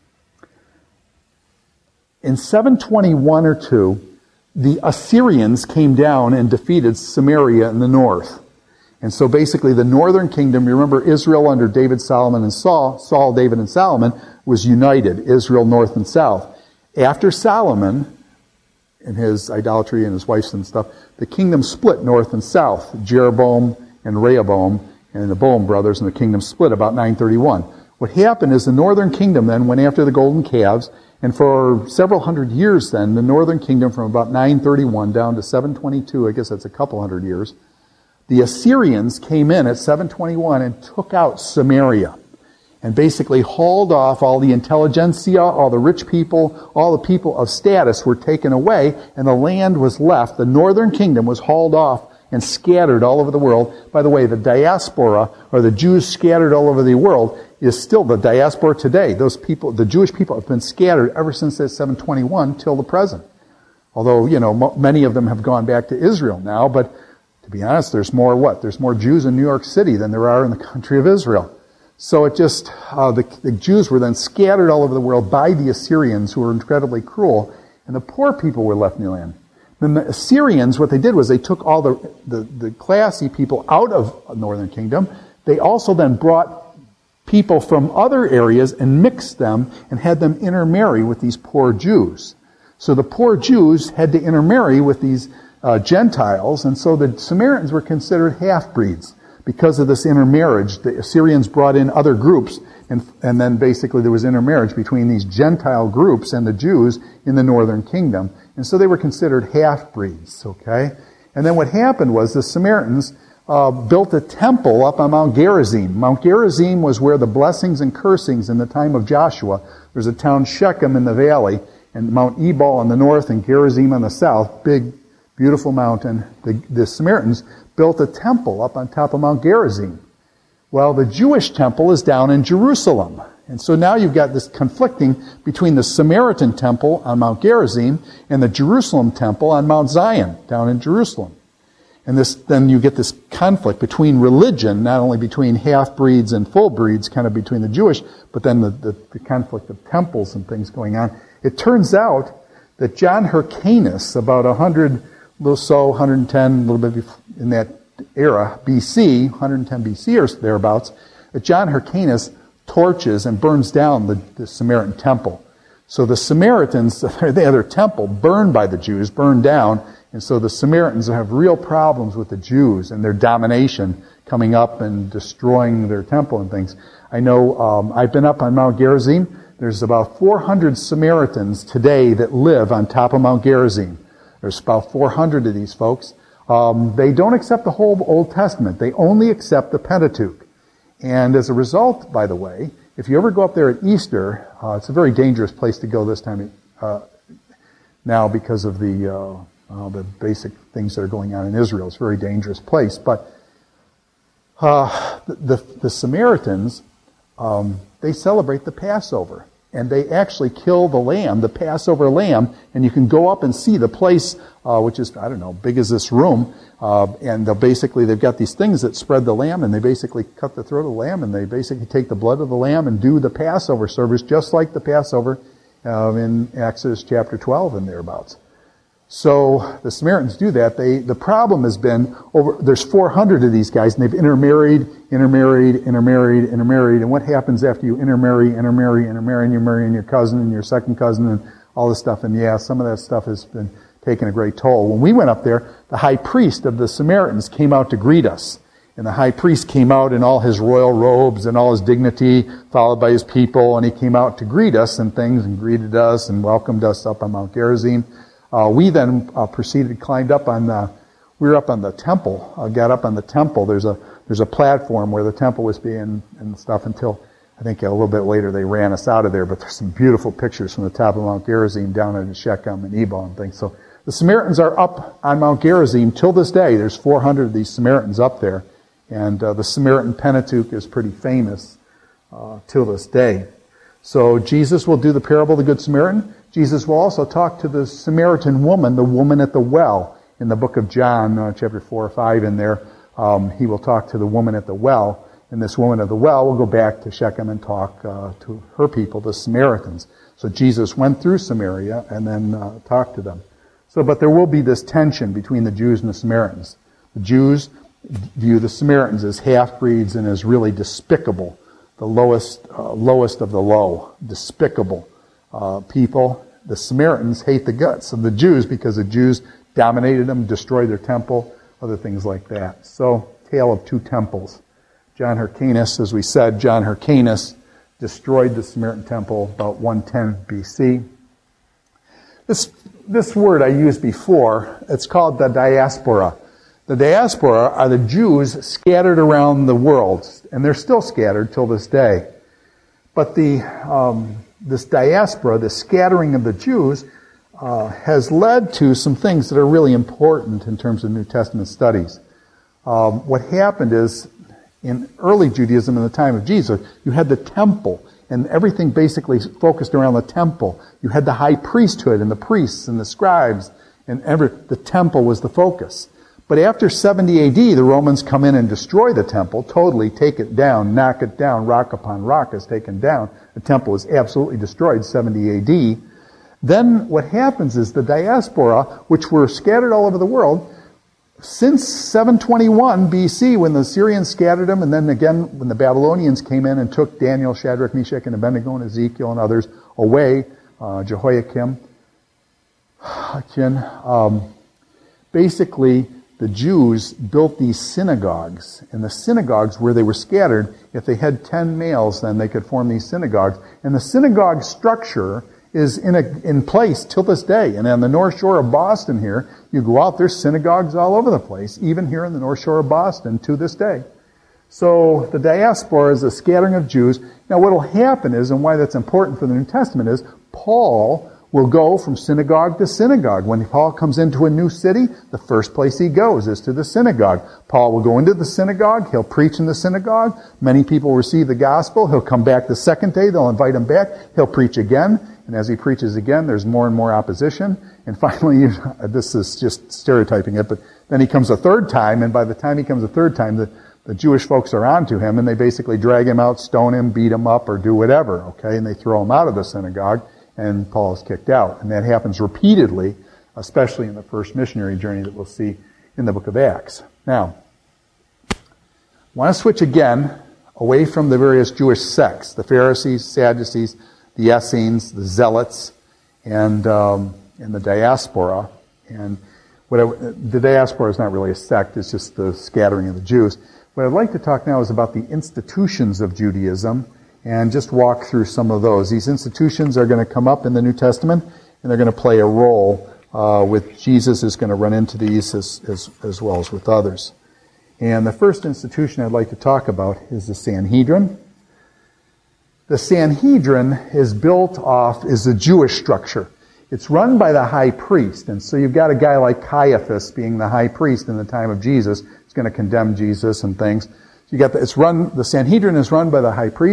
in 721 or 2, the Assyrians came down and defeated Samaria in the north. And so basically the northern kingdom, you remember Israel under David, Solomon, and Saul, David, and Solomon, was united, Israel north and south. After Solomon, and his idolatry and his wives and stuff, the kingdom split north and south. Jeroboam and Rehoboam and the Boam brothers, and the kingdom split about 931. What happened is the northern kingdom then went after the golden calves, and for several hundred years then, the northern kingdom from about 931 down to 722, I guess that's a couple hundred years, the Assyrians came in at 721 and took out Samaria and basically hauled off all the intelligentsia, all the rich people, all the people of status were taken away, and the land was left. The northern kingdom was hauled off and scattered all over the world. By the way, the diaspora, or the Jews scattered all over the world, is still the diaspora today. Those people, the Jewish people, have been scattered ever since that 721 till the present. Although, many of them have gone back to Israel now, but to be honest, there's more Jews in New York City than there are in the country of Israel. So it just, the Jews were then scattered all over the world by the Assyrians, who were incredibly cruel, and the poor people were left in the land. Then the Assyrians, what they did was they took all the classy people out of the northern kingdom. They also then brought people from other areas and mixed them and had them intermarry with these poor Jews. So the poor Jews had to intermarry with these Gentiles, and so the Samaritans were considered half-breeds. Because of this intermarriage, the Assyrians brought in other groups, and then basically there was intermarriage between these Gentile groups and the Jews in the northern kingdom. And so they were considered half-breeds, okay? And then what happened was the Samaritans built a temple up on Mount Gerizim. Mount Gerizim was where the blessings and cursings in the time of Joshua. There's a town Shechem in the valley, and Mount Ebal on the north and Gerizim on the south, big, beautiful mountain. The Samaritans built a temple up on top of Mount Gerizim. Well, the Jewish temple is down in Jerusalem. And so now you've got this conflicting between the Samaritan temple on Mount Gerizim and the Jerusalem temple on Mount Zion, down in Jerusalem. And then you get this conflict between religion, not only between half-breeds and full-breeds, kind of between the Jewish, but then the conflict of temples and things going on. It turns out that John Hyrcanus, about 100 110, a little bit in that era, BC, 110 BC or thereabouts, that John Hyrcanus torches and burns down the Samaritan temple. So the Samaritans, they had their temple burned by the Jews, burned down, and so the Samaritans have real problems with the Jews and their domination coming up and destroying their temple and things. I know, I've been up on Mount Gerizim. There's about 400 Samaritans today that live on top of Mount Gerizim. There's about 400 of these folks. They don't accept the whole Old Testament. They only accept the Pentateuch. And as a result, by the way, if you ever go up there at Easter, it's a very dangerous place to go this time now because of the basic things that are going on in Israel. It's a very dangerous place. But the Samaritans, they celebrate the Passover. and they actually kill the lamb, the Passover lamb, and you can go up and see the place, which is, I don't know, big as this room, and they've got these things that spread the lamb, and they basically cut the throat of the lamb, and they basically take the blood of the lamb and do the Passover service, just like the Passover in Exodus chapter 12 and thereabouts. So the Samaritans do that. The problem has been, there's 400 of these guys, and they've intermarried, and what happens after you intermarry, and you're marrying your cousin and your second cousin and all this stuff, and yeah, some of that stuff has been taking a great toll. When we went up there, the high priest of the Samaritans came out to greet us, and the high priest came out in all his royal robes and all his dignity, followed by his people, and he came out to greet us and things, and greeted us and welcomed us up on Mount Gerizim. We then proceeded, climbed up on we were up on the temple, got up on the temple. There's a platform where the temple was being and stuff until, I think a little bit later they ran us out of there, but there's some beautiful pictures from the top of Mount Gerizim down into Shechem and Ebal and things. So the Samaritans are up on Mount Gerizim till this day. There's 400 of these Samaritans up there, and the Samaritan Pentateuch is pretty famous till this day. So Jesus will do the parable of the Good Samaritan. Jesus will also talk to the Samaritan woman, the woman at the well, in the book of John, chapter 4 or 5 in there. He will talk to the woman at the well, and this woman at the well will go back to Shechem and talk to her people, the Samaritans. So Jesus went through Samaria and then talked to them. But there will be this tension between the Jews and the Samaritans. The Jews view the Samaritans as half-breeds and as really despicable, the lowest of the low, despicable people. The Samaritans hate the guts of the Jews because the Jews dominated them, destroyed their temple, other things like that. So, tale of two temples. John Hyrcanus, as we said, John Hyrcanus destroyed the Samaritan temple about 110 BC. This word I used before, it's called the diaspora. The diaspora are the Jews scattered around the world, and they're still scattered till this day. But this diaspora, the scattering of the Jews, has led to some things that are really important in terms of New Testament studies. What happened is, in early Judaism in the time of Jesus, you had the temple, and everything basically focused around the temple. You had the high priesthood and the priests and the scribes, and the temple was the focus. But after 70 AD, the Romans come in and destroy the temple, totally take it down, knock it down, rock upon rock is taken down. The temple is absolutely destroyed, 70 AD. Then what happens is the diaspora, which were scattered all over the world, since 721 BC, when the Syrians scattered them, and then again when the Babylonians came in and took Daniel, Shadrach, Meshach, and Abednego, and Ezekiel and others away, Jehoiakim, basically the Jews built these synagogues, and the synagogues where they were scattered, if they had 10 males, then they could form these synagogues. And the synagogue structure is in place till this day. And on the North Shore of Boston here, you go out, there's synagogues all over the place, even here in the North Shore of Boston to this day. So the diaspora is a scattering of Jews. Now what will happen is, and why that's important for the New Testament is, Paul will go from synagogue to synagogue. When Paul comes into a new city, the first place he goes is to the synagogue. Paul will go into the synagogue, he'll preach in the synagogue, many people receive the gospel, he'll come back the second day, they'll invite him back, he'll preach again, and as he preaches again, there's more and more opposition, and finally, this is just stereotyping it, but then he comes a third time, and by the time he comes a third time, the Jewish folks are onto him, and they basically drag him out, stone him, beat him up, or do whatever, okay, and they throw him out of the synagogue, and Paul is kicked out. And that happens repeatedly, especially in the first missionary journey that we'll see in the book of Acts. Now, I want to switch again away from the various Jewish sects, the Pharisees, Sadducees, the Essenes, the Zealots, and the diaspora. And the diaspora is not really a sect, it's just the scattering of the Jews. What I'd like to talk now is about the institutions of Judaism, and just walk through some of those. These institutions are going to come up in the New Testament, and they're going to play a role with Jesus is going to run into these as well as with others. And the first institution I'd like to talk about is the Sanhedrin. The Sanhedrin is a Jewish structure. It's run by the high priest, and so you've got a guy like Caiaphas being the high priest in the time of Jesus. He's going to condemn Jesus and things. The Sanhedrin is run by the high priest.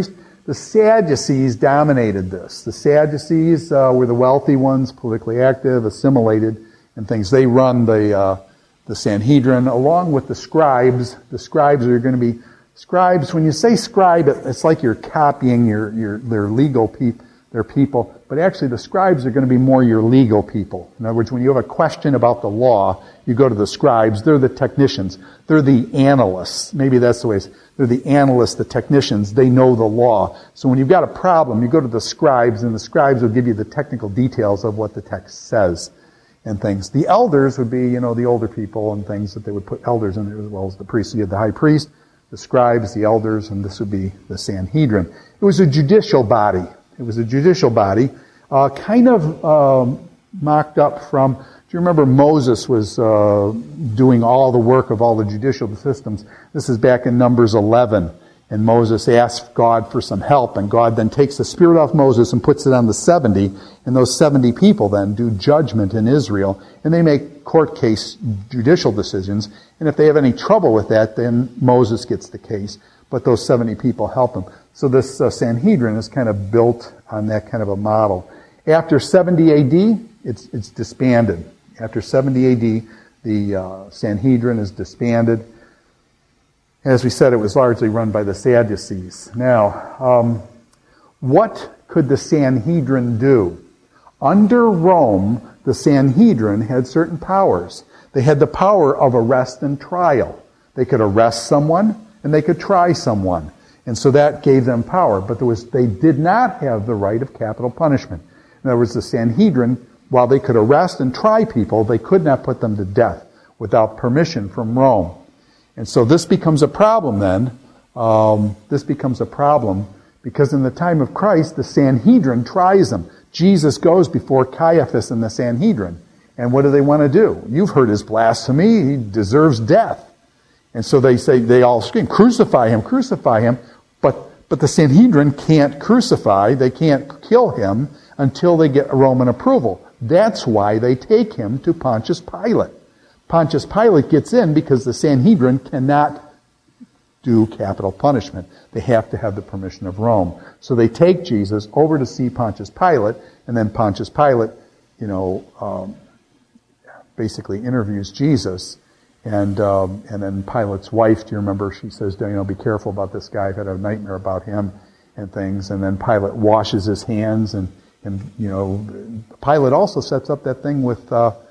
The Sadducees dominated this. The Sadducees were the wealthy ones, politically active, assimilated, and things. They run the Sanhedrin along with the scribes. The scribes are going to be scribes. When you say scribe, it's like you're copying their legal people, their people. But actually, the scribes are going to be more your legal people. In other words, when you have a question about the law, you go to the scribes. They're the technicians. They're the analysts. Maybe that's the way it's. They're the analysts, the technicians. They know the law. So when you've got a problem, you go to the scribes, and the scribes will give you the technical details of what the text says and things. The elders would be, the older people and things that they would put elders in there as well as the priests. So you had the high priest, the scribes, the elders, and this would be the Sanhedrin. It was a judicial body. Kind of mocked up from, do you remember Moses was doing all the work of all the judicial systems? This is back in Numbers 11. And Moses asked God for some help, and God then takes the spirit off Moses and puts it on the 70, and those 70 people then do judgment in Israel, and they make court case judicial decisions, and if they have any trouble with that, then Moses gets the case, but those 70 people help him. So this Sanhedrin is kind of built on that kind of a model. After 70 AD, it's disbanded. After 70 AD, the Sanhedrin is disbanded. As we said, it was largely run by the Sadducees. Now, what could the Sanhedrin do? Under Rome, the Sanhedrin had certain powers. They had the power of arrest and trial. They could arrest someone, and they could try someone. And so that gave them power. But they did not have the right of capital punishment. In other words, the Sanhedrin, while they could arrest and try people, they could not put them to death without permission from Rome. And so this becomes a problem then. This becomes a problem because in the time of Christ, the Sanhedrin tries them. Jesus goes before Caiaphas and the Sanhedrin. And what do they want to do? You've heard his blasphemy. He deserves death. And so they all scream, crucify him, crucify him. But the Sanhedrin can't crucify. They can't kill him until they get Roman approval. That's why they take him to Pontius Pilate. Pontius Pilate gets in because the Sanhedrin cannot do capital punishment. They have to have the permission of Rome. So they take Jesus over to see Pontius Pilate, and then Pontius Pilate, basically interviews Jesus. And then Pilate's wife, do you remember, she says, be careful about this guy. I've had a nightmare about him and things. And then Pilate washes his hands, and Pilate also sets up that thing with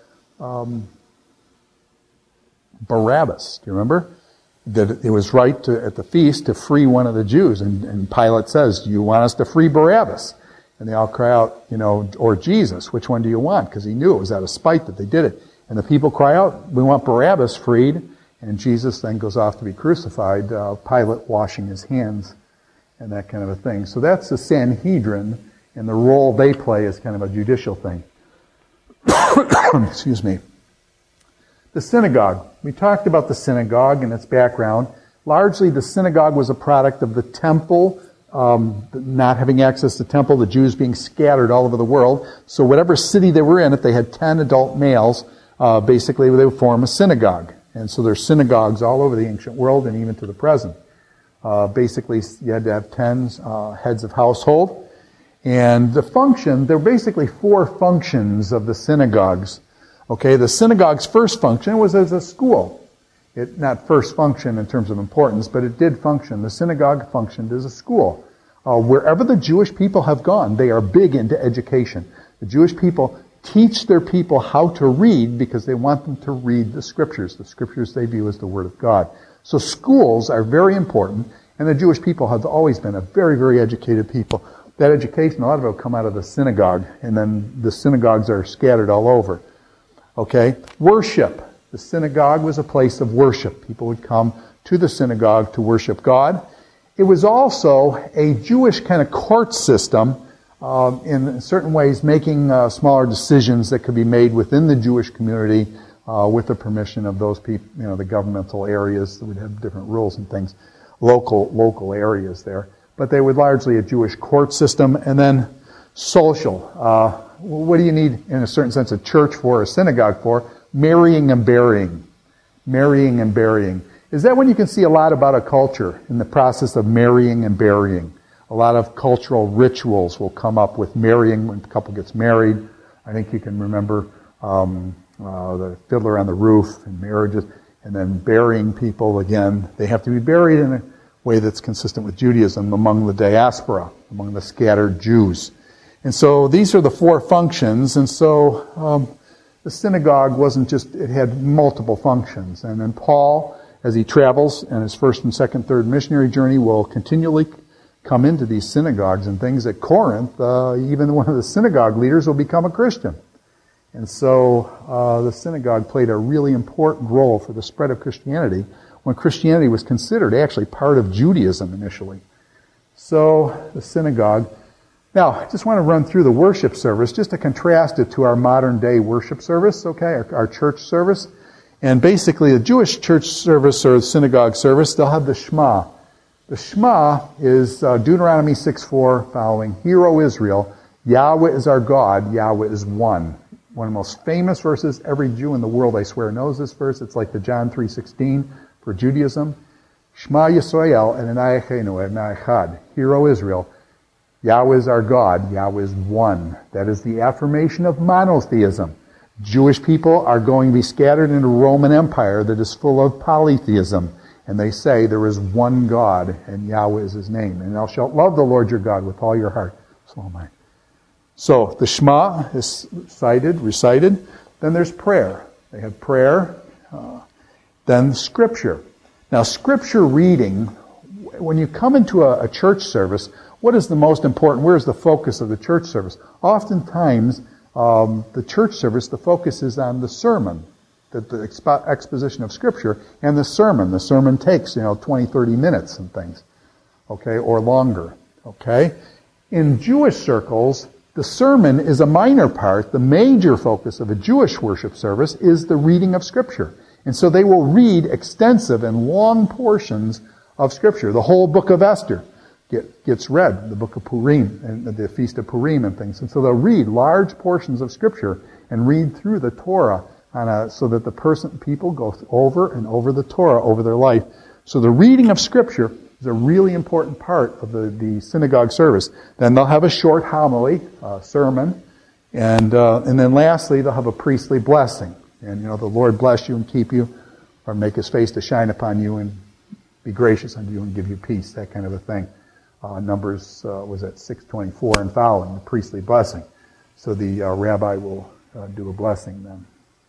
Barabbas. Do you remember? That it was right at the feast to free one of the Jews. And Pilate says, do you want us to free Barabbas? And they all cry out, or Jesus, which one do you want? Because he knew it was out of spite that they did it. And the people cry out, we want Barabbas freed. And Jesus then goes off to be crucified, Pilate washing his hands and that kind of a thing. So that's the Sanhedrin, and the role they play is kind of a judicial thing. Excuse me. The synagogue. We talked about the synagogue and its background. Largely, the synagogue was a product of the temple, not having access to the temple, the Jews being scattered all over the world. So whatever city they were in, if they had 10 adult males, basically they would form a synagogue. And so there's synagogues all over the ancient world and even to the present. Basically, you had to have 10 heads of household. And the function, there were basically 4 functions of the synagogues. Okay, the synagogue's first function was as a school. It not first function in terms of importance, but it did function. The synagogue functioned as a school. Wherever the Jewish people have gone, they are big into education. The Jewish people teach their people how to read because they want them to read the Scriptures. The Scriptures they view as the Word of God. So schools are very important, and the Jewish people have always been a very, very educated people. That education, a lot of it will come out of the synagogue, and then the synagogues are scattered all over. Okay? Worship. The synagogue was a place of worship. People would come to the synagogue to worship God. It was also a Jewish kind of court system, in certain ways making smaller decisions that could be made within the Jewish community with the permission of those people, the governmental areas that would have different rules and things, local areas there. But they were largely a Jewish court system. And then social. What do you need, in a certain sense, a church for, a synagogue for? Marrying and burying. Marrying and burying. Is that when you can see a lot about a culture in the process of marrying and burying? A lot of cultural rituals will come up with marrying when a couple gets married. I think you can remember the Fiddler on the Roof and marriages, and then burying people again. They have to be buried in a way that's consistent with Judaism among the diaspora, among the scattered Jews. And so these are the four functions, and so the synagogue wasn't just, it had multiple functions. And then Paul, as he travels in his first and second, third missionary journey, will continually come into these synagogues and things. At Corinth, even one of the synagogue leaders will become a Christian. And so the synagogue played a really important role for the spread of Christianity when Christianity was considered actually part of Judaism initially. So the synagogue. Now, I just want to run through the worship service just to contrast it to our modern day worship service, okay, our church service. And basically the Jewish church service or synagogue service, they'll have the Shema. The Shema is Deuteronomy 6:4 following. Hear, O Israel, Yahweh is our God, Yahweh is one. One of the most famous verses. Every Jew in the world, I swear, knows this verse. It's like the John 3:16 for Judaism. Shema Yisrael, Adonai Eloheinu, Adonai Echad. Hear, O Israel, Yahweh is our God, Yahweh is one. That is the affirmation of monotheism. Jewish people are going to be scattered in a Roman Empire that is full of polytheism. And they say there is one God, and Yahweh is his name. And thou shalt love the Lord your God with all your heart, soul, and mind. So the Shema is recited. Then there's prayer. They have prayer. Then Scripture. Now, Scripture reading, when you come into a church service, what is the most important? Where is the focus of the church service? Oftentimes, the church service, the focus is on the sermon, the exposition of Scripture, and the sermon. The sermon takes, 20, 30 minutes and things, okay, or longer, okay? In Jewish circles, the sermon is a minor part. The major focus of a Jewish worship service is the reading of Scripture. And so they will read extensive and long portions of Scripture. The whole book of Esther gets read, the book of Purim, and the Feast of Purim and things. And so they'll read large portions of Scripture and read through the Torah so that people go over and over the Torah over their life. So the reading of Scripture is a really important part of the synagogue service. Then they'll have a short homily, sermon, and then lastly they'll have a priestly blessing. And the Lord bless you and keep you, or make his face to shine upon you and be gracious unto you and give you peace, that kind of a thing. Numbers was at 6:24 and following, the priestly blessing. So the rabbi will do a blessing then.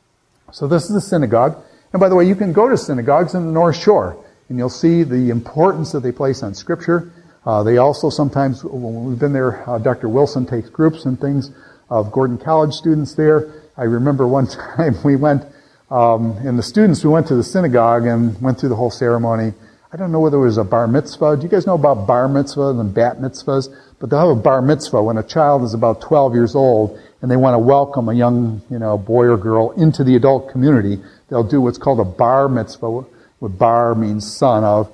So this is the synagogue. And by the way, you can go to synagogues in the North Shore, and you'll see the importance that they place on Scripture. They also sometimes, when we've been there, Dr. Wilson takes groups and things of Gordon College students there. I remember one time we went, and the students, we went to the synagogue and went through the whole ceremony. I don't know whether it was a bar mitzvah. Do you guys know about bar mitzvahs and bat mitzvahs? But they'll have a bar mitzvah when a child is about 12 years old and they want to welcome a young, boy or girl into the adult community. They'll do what's called a bar mitzvah. What bar means son of,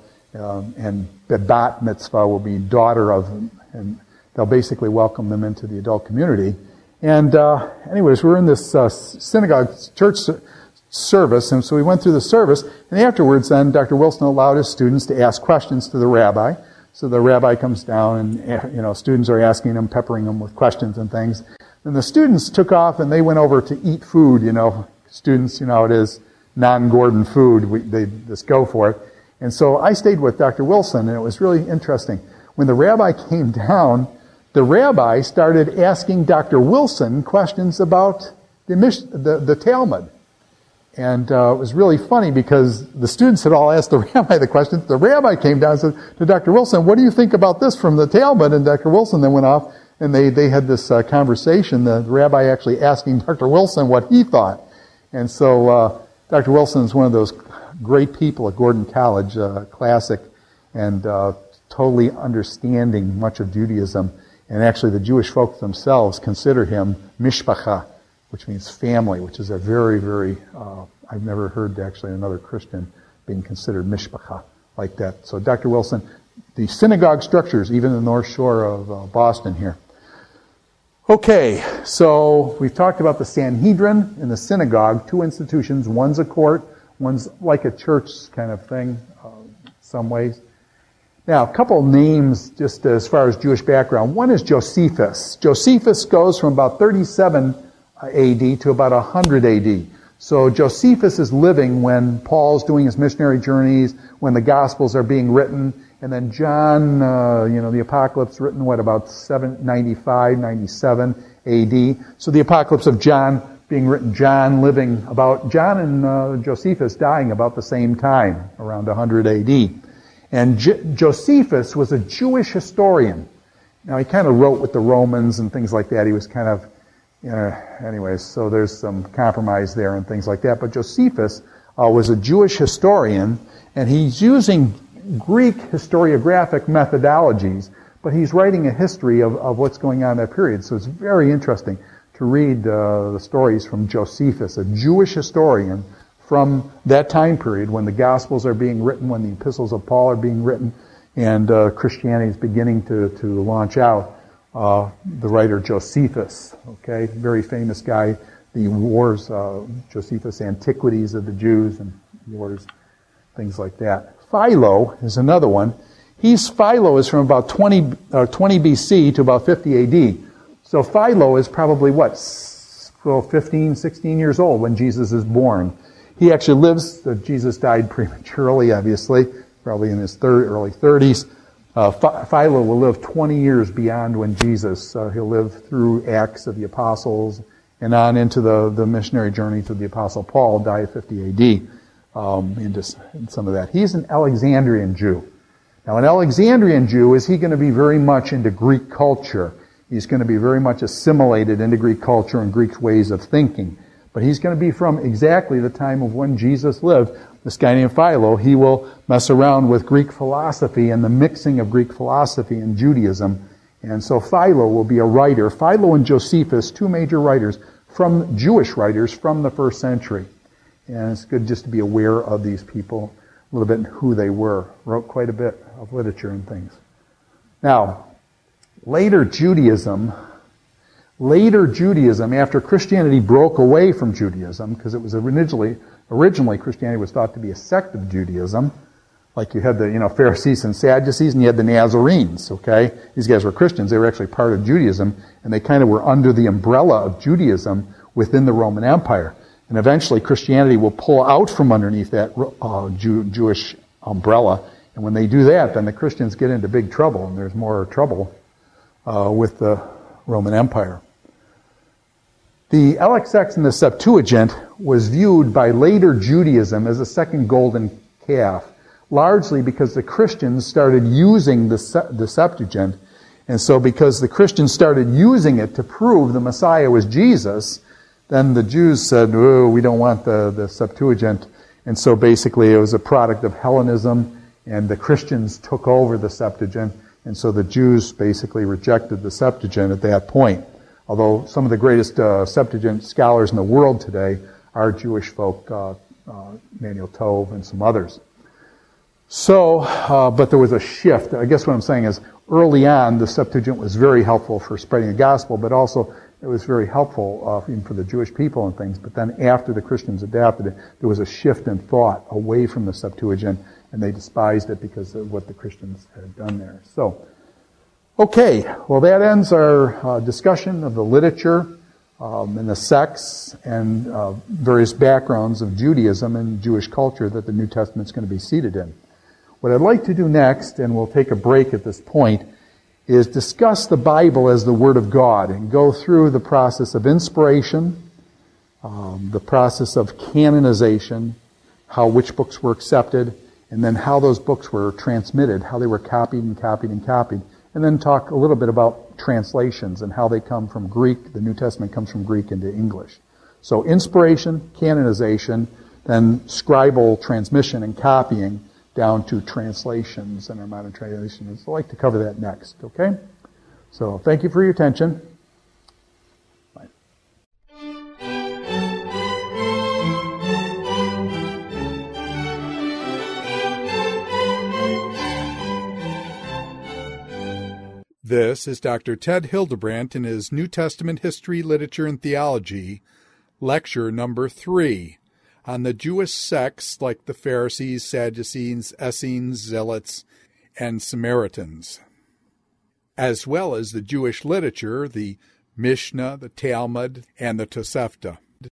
and bat mitzvah will be daughter of, and they'll basically welcome them into the adult community. And anyways, we're in this synagogue church service, and so we went through the service, and afterwards then Dr. Wilson allowed his students to ask questions to the rabbi. So the rabbi comes down and, students are asking him, peppering him with questions and things. And the students took off and they went over to eat food, Students, it is non-Gordon food. They just go for it. And so I stayed with Dr. Wilson, and it was really interesting. When the rabbi came down, the rabbi started asking Dr. Wilson questions about the Talmud. And it was really funny because the students had all asked the rabbi the questions. The rabbi came down and said to Dr. Wilson, what do you think about this from the Talmud? And Dr. Wilson then went off and they had this conversation, the rabbi actually asking Dr. Wilson what he thought. And so Dr. Wilson is one of those great people at Gordon College, classic, and totally understanding much of Judaism. And actually the Jewish folks themselves consider him mishpacha, which means family, which is a very, very, I've never heard actually another Christian being considered mishpacha like that. So Dr. Wilson, the synagogue structures, even in the North Shore of Boston here. Okay, so we've talked about the Sanhedrin and the synagogue, two institutions. One's a court, one's like a church kind of thing, some ways. Now, a couple names just as far as Jewish background. One is Josephus. Josephus goes from about 37 AD to about 100 AD. So Josephus is living when Paul's doing his missionary journeys, when the Gospels are being written, and then John, the Apocalypse written, about 795, 97 AD. So the Apocalypse of John being written, John and Josephus dying about the same time, around 100 AD. And Josephus was a Jewish historian. Now, he kind of wrote with the Romans and things like that. He was kind of, anyways, so there's some compromise there and things like that. But Josephus was a Jewish historian, and he's using Greek historiographic methodologies, but he's writing a history of what's going on in that period. So it's very interesting to read the stories from Josephus, a Jewish historian from that time period when the Gospels are being written, when the epistles of Paul are being written, and Christianity is beginning to launch out. The writer Josephus, okay, very famous guy. The wars, Josephus' Antiquities of the Jews and wars, things like that. Philo is another one. Philo is from about 20 BC to about 50 AD. So Philo is probably 15, 16 years old when Jesus is born. He actually lives, Jesus died prematurely, obviously, probably in his early 30s. Philo will live 20 years beyond when Jesus, he'll live through Acts of the Apostles and on into the missionary journey to the Apostle Paul, die at 50 AD, into some of that. He's an Alexandrian Jew. Now, an Alexandrian Jew, is he going to be very much into Greek culture? He's going to be very much assimilated into Greek culture and Greek ways of thinking. But he's going to be from exactly the time of when Jesus lived. This guy named Philo, he will mess around with Greek philosophy and the mixing of Greek philosophy and Judaism. And so Philo will be a writer. Philo and Josephus, two major writers, Jewish writers from the first century. And it's good just to be aware of these people, a little bit and who they were. Wrote quite a bit of literature and things. Now, later Judaism, after Christianity broke away from Judaism, because it was originally Christianity was thought to be a sect of Judaism, like you had the Pharisees and Sadducees, and you had the Nazarenes. Okay, these guys were Christians; they were actually part of Judaism, and they kind of were under the umbrella of Judaism within the Roman Empire. And eventually, Christianity will pull out from underneath that Jewish umbrella, and when they do that, then the Christians get into big trouble, and there's more trouble with the Roman Empire. The LXX in the Septuagint was viewed by later Judaism as a second golden calf, largely because the Christians started using the Septuagint. And so because the Christians started using it to prove the Messiah was Jesus, then the Jews said, oh, we don't want the Septuagint. And so basically it was a product of Hellenism, and the Christians took over the Septuagint. And so the Jews basically rejected the Septuagint at that point. Although some of the greatest Septuagint scholars in the world today are Jewish folk, Manuel Tov and some others. So, but there was a shift. I guess what I'm saying is early on the Septuagint was very helpful for spreading the gospel, but also it was very helpful even for the Jewish people and things. But then after the Christians adapted it, there was a shift in thought away from the Septuagint, and they despised it because of what the Christians had done there. So, okay, well that ends our discussion of the literature and the sects and various backgrounds of Judaism and Jewish culture that the New Testament's going to be seated in. What I'd like to do next, and we'll take a break at this point, is discuss the Bible as the Word of God and go through the process of inspiration, the process of canonization, how which books were accepted, and then how those books were transmitted, how they were copied and copied and copied. And then talk a little bit about translations and how they come from Greek. The New Testament comes from Greek into English. So inspiration, canonization, then scribal transmission and copying down to translations and our modern translations. I'd like to cover that next, okay? So thank you for your attention. Bye. This is Dr. Ted Hildebrandt in his New Testament History, Literature, and Theology, lecture number 3, on the Jewish sects like the Pharisees, Sadducees, Essenes, Zealots, and Samaritans, as well as the Jewish literature, the Mishnah, the Talmud, and the Tosefta.